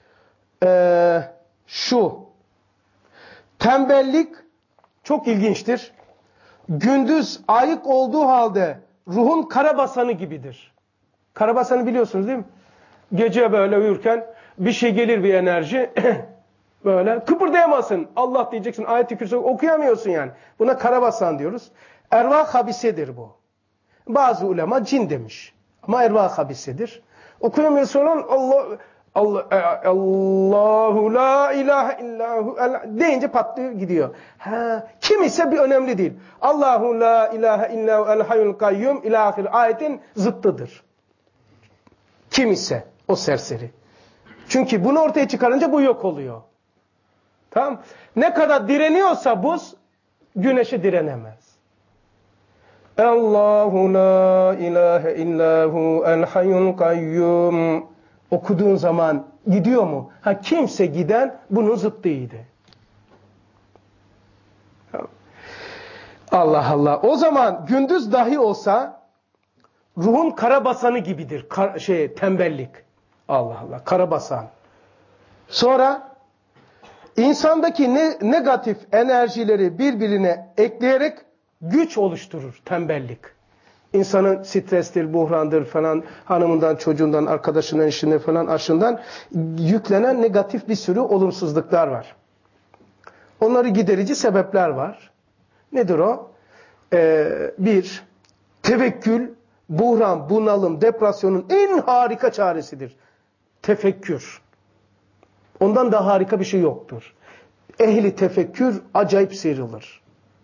Tembellik çok ilginçtir. Gündüz ayık olduğu halde ruhun karabasanı gibidir. Karabasanı biliyorsunuz değil mi? Gece böyle uyurken bir şey gelir, bir enerji. Böyle kıpırdayamazsın. Allah diyeceksin, ayet-i kürsi okuyamıyorsun yani. Buna karabasan diyoruz. Ervah habisedir bu. Bazı ulema cin demiş. Ama ervah habisedir. Okuyamıyorsun Allahu la ilahe illahu deyince patlıyor gidiyor. Kim ise bir önemli değil. Allahu la ilahe illahu el hayyul kayyum ilahir ayetin zıttıdır. Kim ise o serseri. Çünkü bunu ortaya çıkarınca bu yok oluyor. Tamam? Ne kadar direniyorsa buz güneşe direnemez. Allahu la ilahe illahu el hayyul kayyum okuduğun zaman gidiyor mu? Kimse giden bunun zıttıydı. Allah Allah. O zaman gündüz dahi olsa ruhun karabasanı gibidir. Tembellik. Allah Allah. Karabasan. Sonra insandaki negatif enerjileri birbirine ekleyerek güç oluşturur tembellik. İnsanın strestir, buhrandır falan, hanımından, çocuğundan, arkadaşından, eşinden falan aşından yüklenen negatif bir sürü olumsuzluklar var. Onları giderici sebepler var. Nedir o? Bir, tevekkül, buhran, bunalım, depresyonun en harika çaresidir. Tefekkür. Ondan daha harika bir şey yoktur. Ehli tefekkür acayip sıyrılır.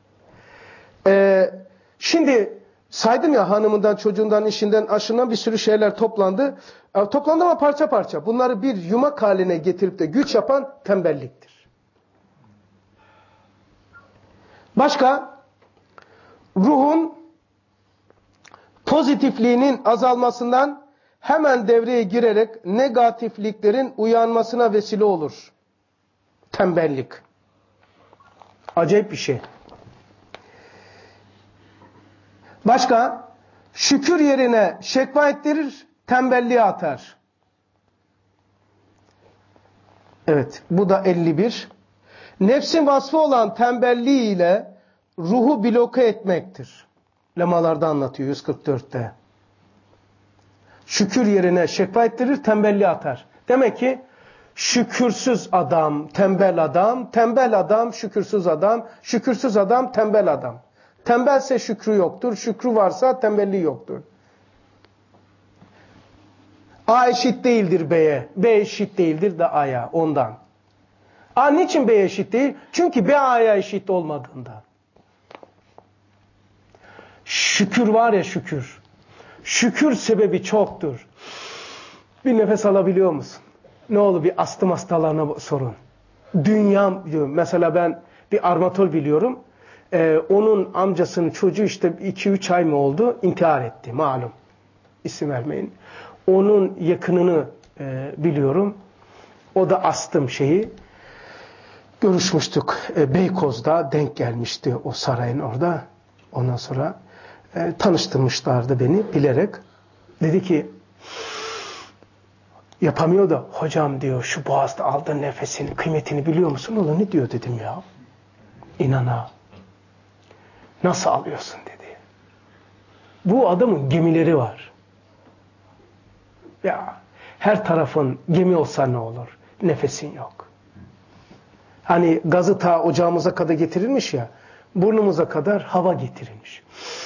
Şimdi saydım ya hanımından, çocuğundan, işinden, aşından bir sürü şeyler toplandı. Toplandı ama parça parça. Bunları bir yumak haline getirip de güç yapan tembelliktir. Başka, ruhun pozitifliğinin azalmasından hemen devreye girerek negatifliklerin uyanmasına vesile olur. Tembellik. Acayip bir şey. Başka, şükür yerine şekva ettirir, tembelliğe atar. Evet, bu da 51. Nefsin vasfı olan tembelliği ile ruhu bloke etmektir. Lemalarda anlatıyor 144'te. Şükür yerine şekva ettirir, tembelliğe atar. Demek ki şükürsüz adam, tembel adam, tembel adam, şükürsüz adam, şükürsüz adam, tembel adam. Tembelse şükrü yoktur, şükrü varsa tembelliği yoktur. A eşit değildir B'ye, B eşit değildir de A'ya, ondan. Niçin B eşit değil? Çünkü B A'ya eşit olmadığından. Şükür var ya şükür. Şükür sebebi çoktur. Bir nefes alabiliyor musun? Ne olur bir astım hastalarına sorun. Dünya diyor. Mesela ben bir armatör biliyorum. Onun amcasının çocuğu işte 2-3 ay mı oldu? İntihar etti malum. İsim vermeyin. Onun yakınını biliyorum. O da astım şeyi. Görüşmüştük. Beykoz'da denk gelmişti o sarayın orada. Ondan sonra tanıştırmışlardı beni bilerek. Dedi ki yapamıyor da hocam diyor şu boğazda aldığın nefesini kıymetini biliyor musun? O da ne diyor dedim ya. İnana. Nasıl alıyorsun dedi. Bu adamın gemileri var. Ya her tarafın gemi olsa ne olur? Nefesin yok. Hani gazı ta ocağımıza kadar getirilmiş ya. Burnumuza kadar hava getirilmiş.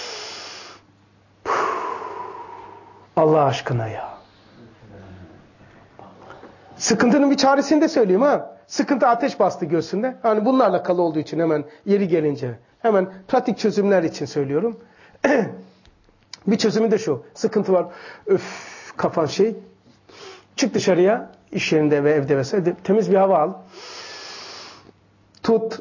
Allah aşkına ya. Sıkıntının bir çaresini de söyleyeyim ha. Sıkıntı ateş bastı göğsünde. Hani bununla alakalı olduğu için hemen yeri gelince. Hemen pratik çözümler için söylüyorum. Bir çözümü de şu. Sıkıntı var. Kafan şey. Çık dışarıya. İş yerinde ve evde vesaire. Temiz bir hava al. Tut.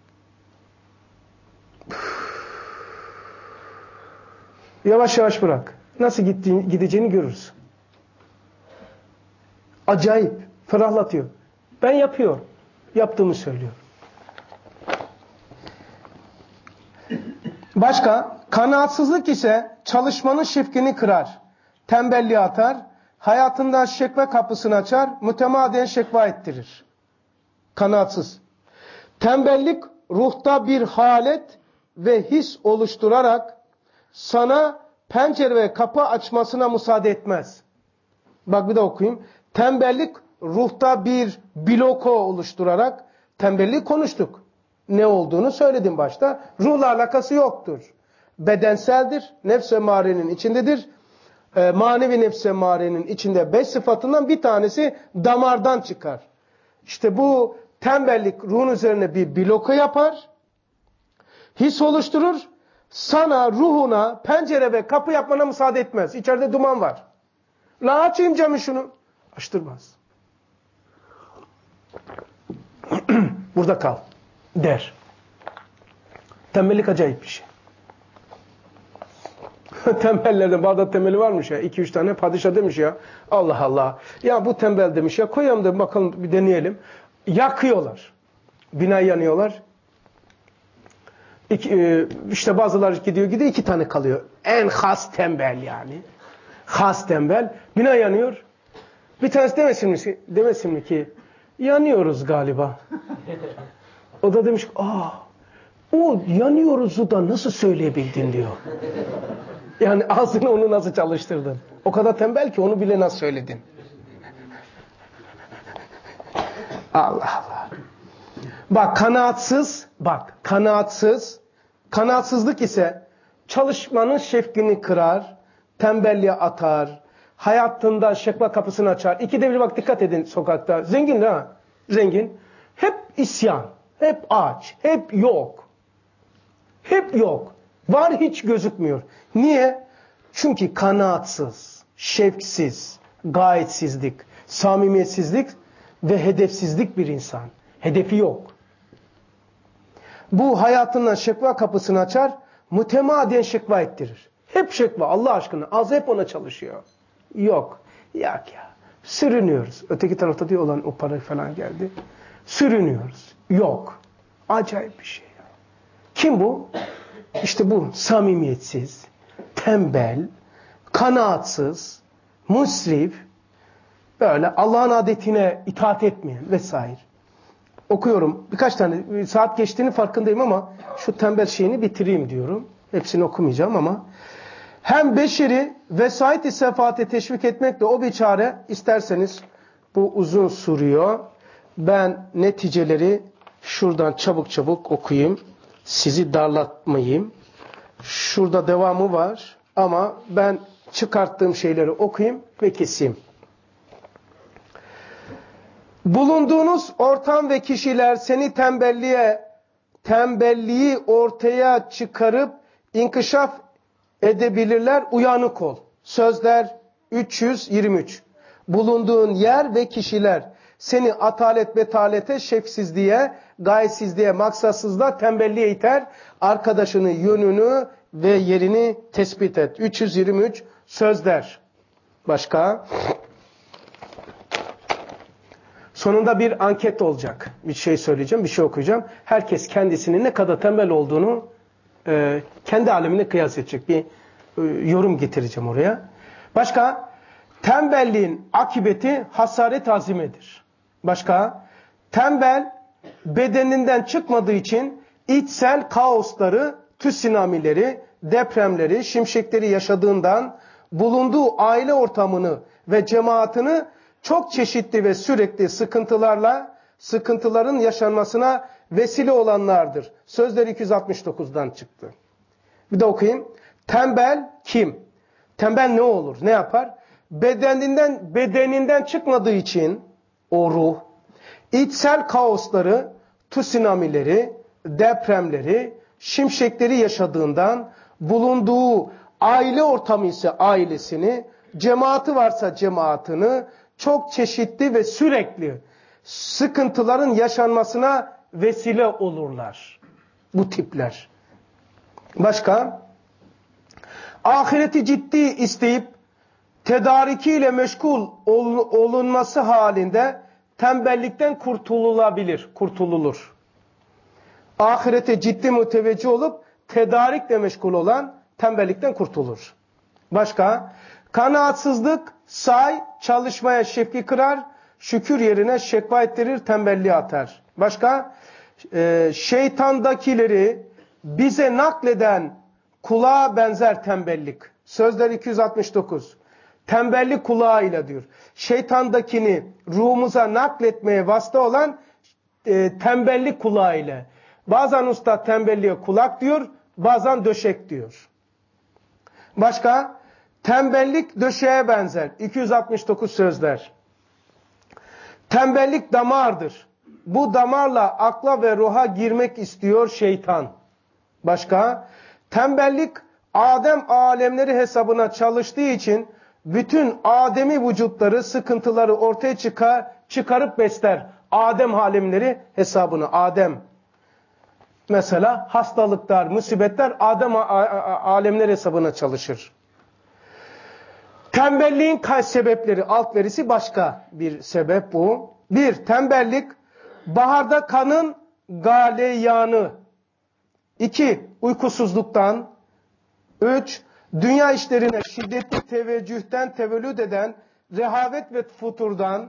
Yavaş yavaş bırak. Nasıl gideceğini görürsün. Acayip. Ferahlatıyor. Ben yapıyorum. Yaptığımı söylüyorum. Başka, kanaatsızlık ise çalışmanın şefkini kırar. Tembelliği atar. Hayatından şekve kapısını açar. Mütemadiyen şekva ettirir. Kanaatsız. Tembellik ruhta bir halet ve his oluşturarak sana pencere ve kapı açmasına müsaade etmez. Bak bir de okuyayım. Tembellik ruhta bir bloko oluşturarak tembelliği konuştuk. Ne olduğunu söyledim başta. Ruhla alakası yoktur. Bedenseldir. Nefs-i emarenin içindedir. Manevi nefs-i emarenin içinde 5 sıfatından bir tanesi damardan çıkar. İşte bu tembellik ruhun üzerine bir bloku yapar. His oluşturur. Sana, ruhuna pencere ve kapı yapmana müsaade etmez. İçeride duman var. La açayım camı şunu. Açtırmaz. Burada kal der. Tembellik acayip bir şey. Tembellerden Bağdat tembeli varmış ya. 2-3 tane padişah demiş ya. Allah Allah. Ya bu tembel demiş ya. Koyalım da bakalım bir deneyelim. Yakıyorlar. Bina yanıyorlar. İşte bazıları gidiyor 2 tane kalıyor. En has tembel yani. Has tembel. Bina yanıyor. Bir tanesi demesin mi ki yanıyoruz galiba. O da demiş o yanıyoruzu da nasıl söyleyebildin diyor. Yani ağzını onu nasıl çalıştırdın? O kadar tembel ki onu bile nasıl söyledin? Allah Allah. Bak kanaatsızlık ise çalışmanın şevkini kırar, tembelliğe atar, hayatında şekva kapısını açar. 2'de bir bak dikkat edin sokakta. Zengin ha? Zengin. Hep isyan, hep aç, hep yok. Hep yok. Var hiç gözükmüyor. Niye? Çünkü kanaatsız, şevksiz, gayetsizlik, samimiyetsizlik ve hedefsizlik bir insan. Hedefi yok. Bu hayatından şekva kapısını açar, mütemadiyen şekva ettirir. Hep şekva Allah aşkına. Ağzı hep ona çalışıyor. Yok. Ya. Sürünüyoruz. Öteki tarafta diyor olan o para falan geldi. Sürünüyoruz. Yok. Acayip bir şey. Kim bu? İşte bu samimiyetsiz, tembel, kanaatsız, musrif, böyle Allah'ın adetine itaat etmeyen vesaire. Okuyorum. Birkaç tane saat geçtiğini farkındayım ama şu tembel şeyini bitireyim diyorum. Hepsini okumayacağım ama hem beşeri vesait-i sefate teşvik etmekle o biçare isterseniz bu uzun sürüyor. Ben neticeleri şuradan çabuk okuyayım. Sizi darlatmayayım. Şurada devamı var ama ben çıkarttığım şeyleri okuyayım ve keseyim. Bulunduğunuz ortam ve kişiler seni tembelliği ortaya çıkarıp inkişaf edebilirler. Uyanık ol. Sözler 323. Bulunduğun yer ve kişiler seni atalet, betalete, şefsizliğe, gayesizliğe, maksatsızlığa, tembelliğe iter. Arkadaşını, yönünü ve yerini tespit et. 323 sözler. Başka? Sonunda bir anket olacak. Bir şey söyleyeceğim, bir şey okuyacağım. Herkes kendisinin ne kadar tembel olduğunu kendi alemine kıyas edecek. Bir yorum getireceğim oraya. Başka? Tembelliğin akıbeti hasaret azimedir. Başka? Tembel bedeninden çıkmadığı için içsel kaosları, tsunamileri, depremleri, şimşekleri yaşadığından bulunduğu aile ortamını ve cemaatini çok çeşitli ve sürekli sıkıntıların yaşanmasına vesile olanlardır. Sözler 269'dan çıktı. Bir de okuyayım. Tembel kim? Tembel ne olur? Ne yapar? Bedeninden çıkmadığı için o ruh, içsel kaosları, tsunamileri, depremleri, şimşekleri yaşadığından bulunduğu aile ortamı ise ailesini, cemaati varsa cemaatini, çok çeşitli ve sürekli sıkıntıların yaşanmasına vesile olurlar. Bu tipler. Başka? Ahireti ciddi isteyip tedarikiyle meşgul olunması halinde tembellikten kurtululur. Ahirete ciddi müteveccih olup tedarikle meşgul olan tembellikten kurtulur. Başka? Kanaatsızlık, çalışmaya şevki kırar, şükür yerine şekva ettirir, tembelliği atar. Başka? Şeytandakileri bize nakleden kulağa benzer tembellik. Sözler 269. Tembellik kulağıyla diyor. Şeytandakini ruhumuza nakletmeye vasıta olan tembellik kulağıyla. Bazen usta tembelliğe kulak diyor, bazen döşek diyor. Başka? Tembellik döşeğe benzer. 269 sözler. Tembellik damardır. Bu damarla akla ve ruha girmek istiyor şeytan. Başka? Tembellik Adem alemleri hesabına çalıştığı için bütün Adem'i vücutları, sıkıntıları ortaya çıkarıp besler. Adem alemleri hesabına. Adem. Mesela hastalıklar, musibetler Adem alemleri hesabına çalışır. Tembelliğin kaç sebepleri? Alt verisi başka bir sebep bu. 1. Tembellik baharda kanın galeyanı. 2. Uykusuzluktan. 3. Dünya işlerine şiddetli teveccühten tevellüd eden rehavet ve futurdan.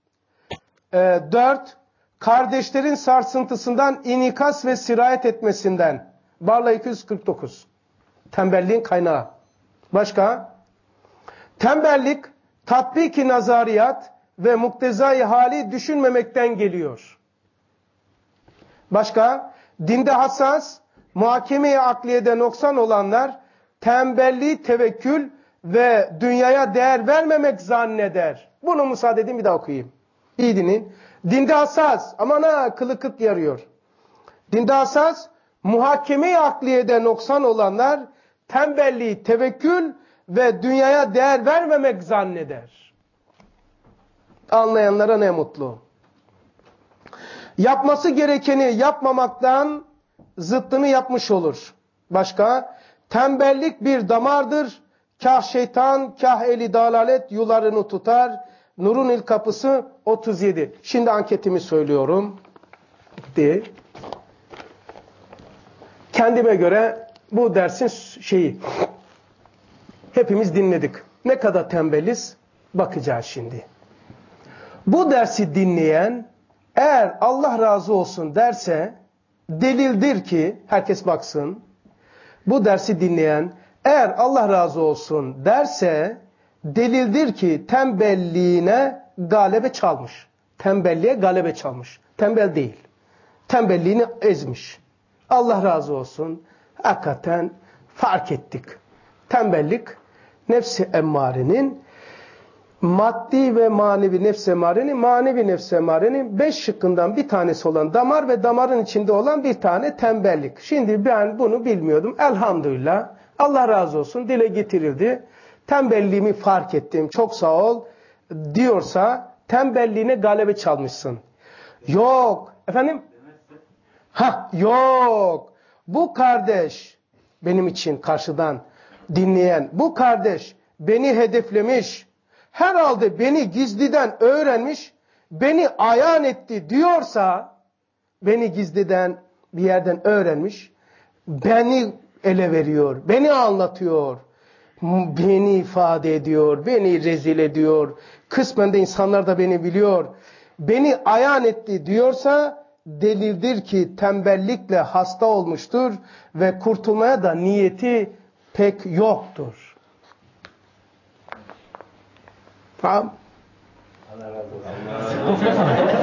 4. Kardeşlerin sarsıntısından inikas ve sirayet etmesinden. Barla 249. Tembelliğin kaynağı. Başka? Tembellik tatbiki nazariyat ve muktezai hali düşünmemekten geliyor. Başka? Dinde hassas, muhakeme-i akliyede noksan olanlar tembelliği tevekkül ve dünyaya değer vermemek zanneder. Bunu müsaade edin bir daha okuyayım. İyi dinleyin. Dinde hassas, aman ha kılı kıt yarıyor. Dinde hassas, muhakeme-i akliyede noksan olanlar tembelliği tevekkül ve dünyaya değer vermemek zanneder. Anlayanlara ne mutlu. Yapması gerekeni yapmamaktan zıttını yapmış olur. Başka? Tembellik bir damardır. Kah şeytan, kah eli dalalet yularını tutar. Nurun ilk kapısı 37. Şimdi anketimi söylüyorum. Bitti. Kendime göre bu dersin şeyi. Hepimiz dinledik. Ne kadar tembeliz? Bakacağız şimdi. Bu dersi dinleyen eğer Allah razı olsun derse delildir ki, herkes baksın. Bu dersi dinleyen eğer Allah razı olsun derse delildir ki tembelliğine galebe çalmış. Tembelliğe galebe çalmış. Tembel değil. Tembelliğini ezmiş. Allah razı olsun. Hakikaten fark ettik. Tembellik nefs-i emmarenin maddi ve manevi nefs-i emmarenin, manevi nefs-i emmarenin 5 şıkkından bir tanesi olan damar ve damarın içinde olan bir tane tembellik. Şimdi ben bunu bilmiyordum. Elhamdülillah. Allah razı olsun. Dile getirildi. Tembelliğimi fark ettim. Çok sağ ol diyorsa tembelliğine galebe çalmışsın. Yok. Efendim? Yok. Bu kardeş benim için karşıdan dinleyen bu kardeş beni hedeflemiş. Herhalde beni gizliden öğrenmiş, beni ayan etti diyorsa, beni gizliden bir yerden öğrenmiş, beni ele veriyor, beni anlatıyor, beni ifade ediyor, beni rezil ediyor, kısmen de insanlar da beni biliyor, beni ayan etti diyorsa, delildir ki tembellikle hasta olmuştur ve kurtulmaya da niyeti pek yoktur. Tamam. Allah razı olsun.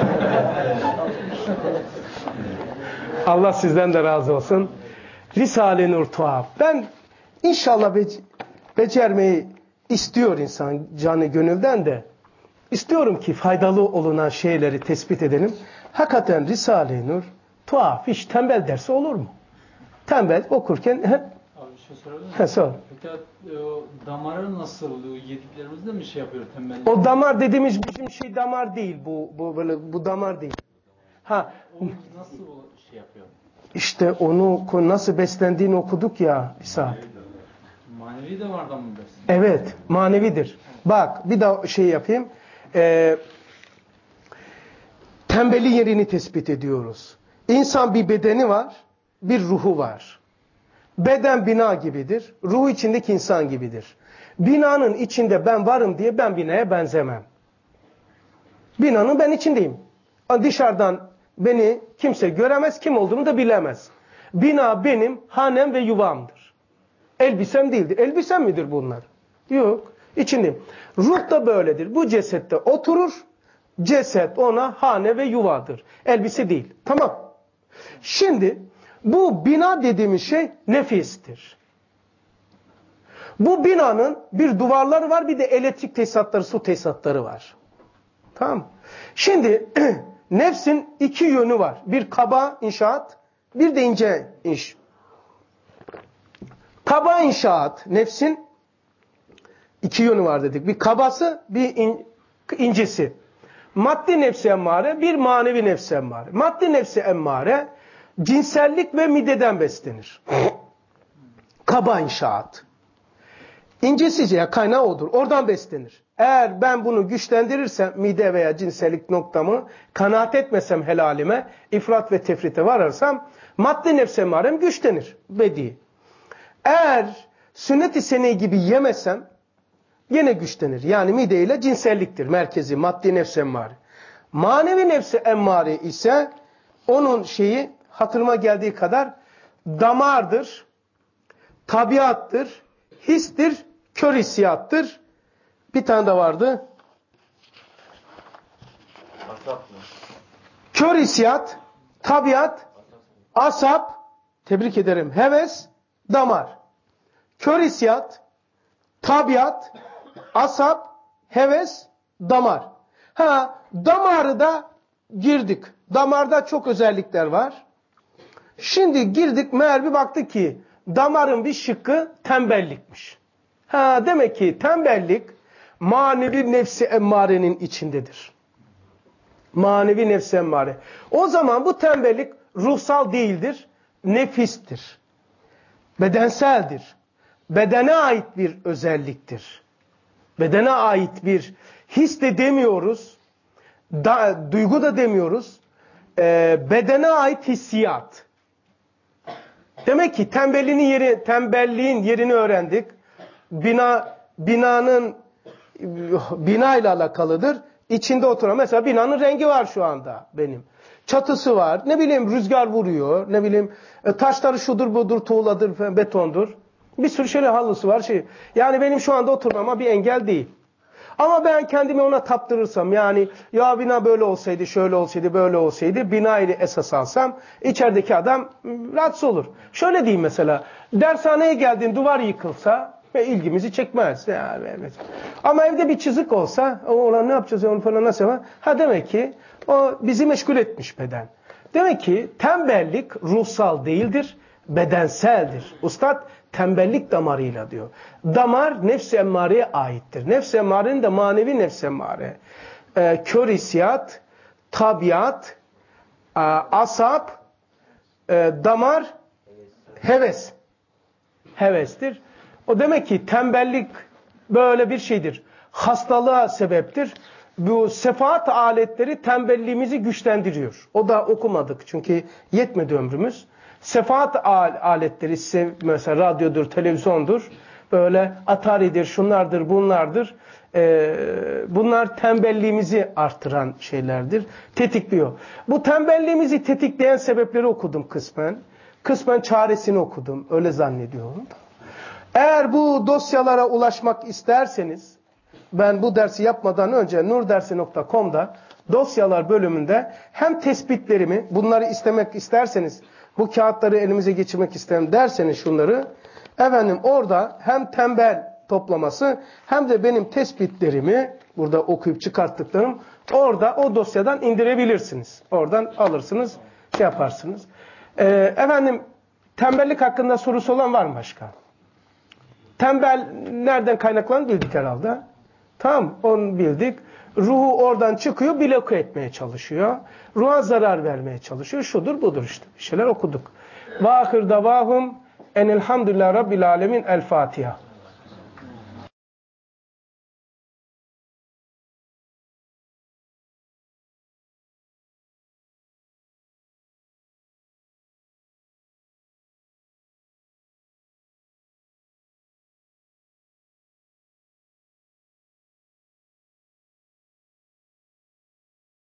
Allah sizden de razı olsun. Risale-i Nur tuhaf. Ben inşallah becermeyi istiyor insan canı gönülden de. İstiyorum ki faydalı olunan şeyleri tespit edelim. Hakikaten Risale-i Nur tuhaf. Hiç tembel dersi olur mu? Tembel okurken hep Bir şey sorabilir miyim? sor. Peki o damarı nasıl? Yediklerimizde mi şey yapıyor tembellik? O damar dediğimiz bizim şey damar değil. Bu böyle bu damar değil. O nasıl şey yapıyor? İşte onu nasıl beslendiğini okuduk ya bir saat. Manevi de var da mı beslenir? Evet, manevidir. Bak bir daha şey yapayım. Tembelliğin yerini tespit ediyoruz. İnsan bir bedeni var, bir ruhu var. Beden bina gibidir, ruh içindeki insan gibidir. Binanın içinde ben varım diye ben binaya benzemem. Binanın ben içindeyim. Dışarıdan beni kimse göremez, kim olduğumu da bilemez. Bina benim hanem ve yuvamdır. Elbisem değildir. Elbisem midir bunlar? Yok. İçindeyim. Ruh da böyledir. Bu cesette oturur. Ceset ona hane ve yuvadır. Elbise değil. Tamam. Şimdi bu bina dediğimiz şey nefistir. Bu binanın bir duvarları var, bir de elektrik tesisatları, su tesisatları var. Tamam. Şimdi nefsin iki yönü var. Bir kaba inşaat, bir de ince iş. Kaba inşaat, nefsin iki yönü var dedik. Bir kabası, bir incesi. Maddi nefsi emmare, bir manevi nefsi emmare. Maddi nefsi emmare, cinsellik ve mideden beslenir. Kaba inşaat. İncesi ya kaynağı odur. Oradan beslenir. Eğer ben bunu güçlendirirsem, mide veya cinsellik noktamı kanaat etmesem helalime, ifrat ve tefrite vararsam, maddi nefsi emmarem güçlenir. Bedi. Eğer sünnet-i sene gibi yemesem, yine güçlenir. Yani mide ile cinselliktir. Merkezi, maddi nefsi emmare. Manevi nefsi emmare ise onun şeyi hatırıma geldiği kadar damardır, tabiattır, histir, kör hissiyattır. Bir tane de vardı. Kör hissiyat, tabiat, asap, tebrik ederim, heves, damar. Kör hissiyat, tabiat, asap, heves, damar. Damarı da girdik. Damarda çok özellikler var. Şimdi girdik, meğer bir baktık ki damarın bir şıkkı tembellikmiş. Demek ki tembellik manevi nefsi emmarenin içindedir. Manevi nefsi emmare. O zaman bu tembellik ruhsal değildir, nefistir. Bedenseldir. Bedene ait bir özelliktir. Bedene ait bir his de demiyoruz, duygu da demiyoruz. Bedene ait hissiyat. Demek ki tembelliğin yerini öğrendik. Binanın bina ile alakalıdır. İçinde oturan, mesela binanın rengi var şu anda benim. Çatısı var, ne bileyim rüzgar vuruyor, ne bileyim taşları şudur budur, tuğladır, betondur. Bir sürü şeyler, halısı var. Yani benim şu anda oturmama bir engel değil. Ama ben kendimi ona taptırırsam, yani ya bina böyle olsaydı, şöyle olsaydı, böyle olsaydı, bina ile esas alsam, içerideki adam rahatsız olur. Şöyle diyeyim mesela, dershaneye geldiğin duvar yıkılsa ilgimizi çekmez. Yani, evet. Ama evde bir çizik olsa, olan ne yapacağız, onu falan nasıl yapar? Demek ki o bizi meşgul etmiş beden. Demek ki tembellik ruhsal değildir, bedenseldir. Ustad tembellik damarıyla diyor. Damar nefs-i emmareye aittir. Nefs-i emmarenin de manevi nefs-i emmare. Kör hissiyat, tabiat, asap, damar, heves. Hevestir. O demek ki tembellik böyle bir şeydir. Hastalığa sebeptir. Bu sefaat aletleri tembelliğimizi güçlendiriyor. O da okumadık çünkü yetmedi ömrümüz. Sefaat aletleri, mesela radyodur, televizyondur, böyle Atari'dir, şunlardır, bunlardır. Bunlar tembelliğimizi artıran şeylerdir. Tetikliyor. Bu tembelliğimizi tetikleyen sebepleri okudum kısmen. Kısmen çaresini okudum. Öyle zannediyorum. Eğer bu dosyalara ulaşmak isterseniz, ben bu dersi yapmadan önce nurdersi.com'da dosyalar bölümünde hem tespitlerimi, bunları istemek isterseniz, bu kağıtları elimize geçirmek isterim derseniz şunları, orada hem tembel toplaması hem de benim tespitlerimi, burada okuyup çıkarttıklarım, orada o dosyadan indirebilirsiniz. Oradan alırsınız, yaparsınız. Tembellik hakkında sorusu olan var mı başka? Tembel nereden kaynaklandığını bildik herhalde. Tamam, onu bildik. Ruhu oradan çıkıyor, bloke etmeye çalışıyor. Ruha zarar vermeye çalışıyor. Şudur budur işte. Bir şeyler okuduk. Ve ahir davahum enelhamdülillah rabbil alemin. El Fatiha.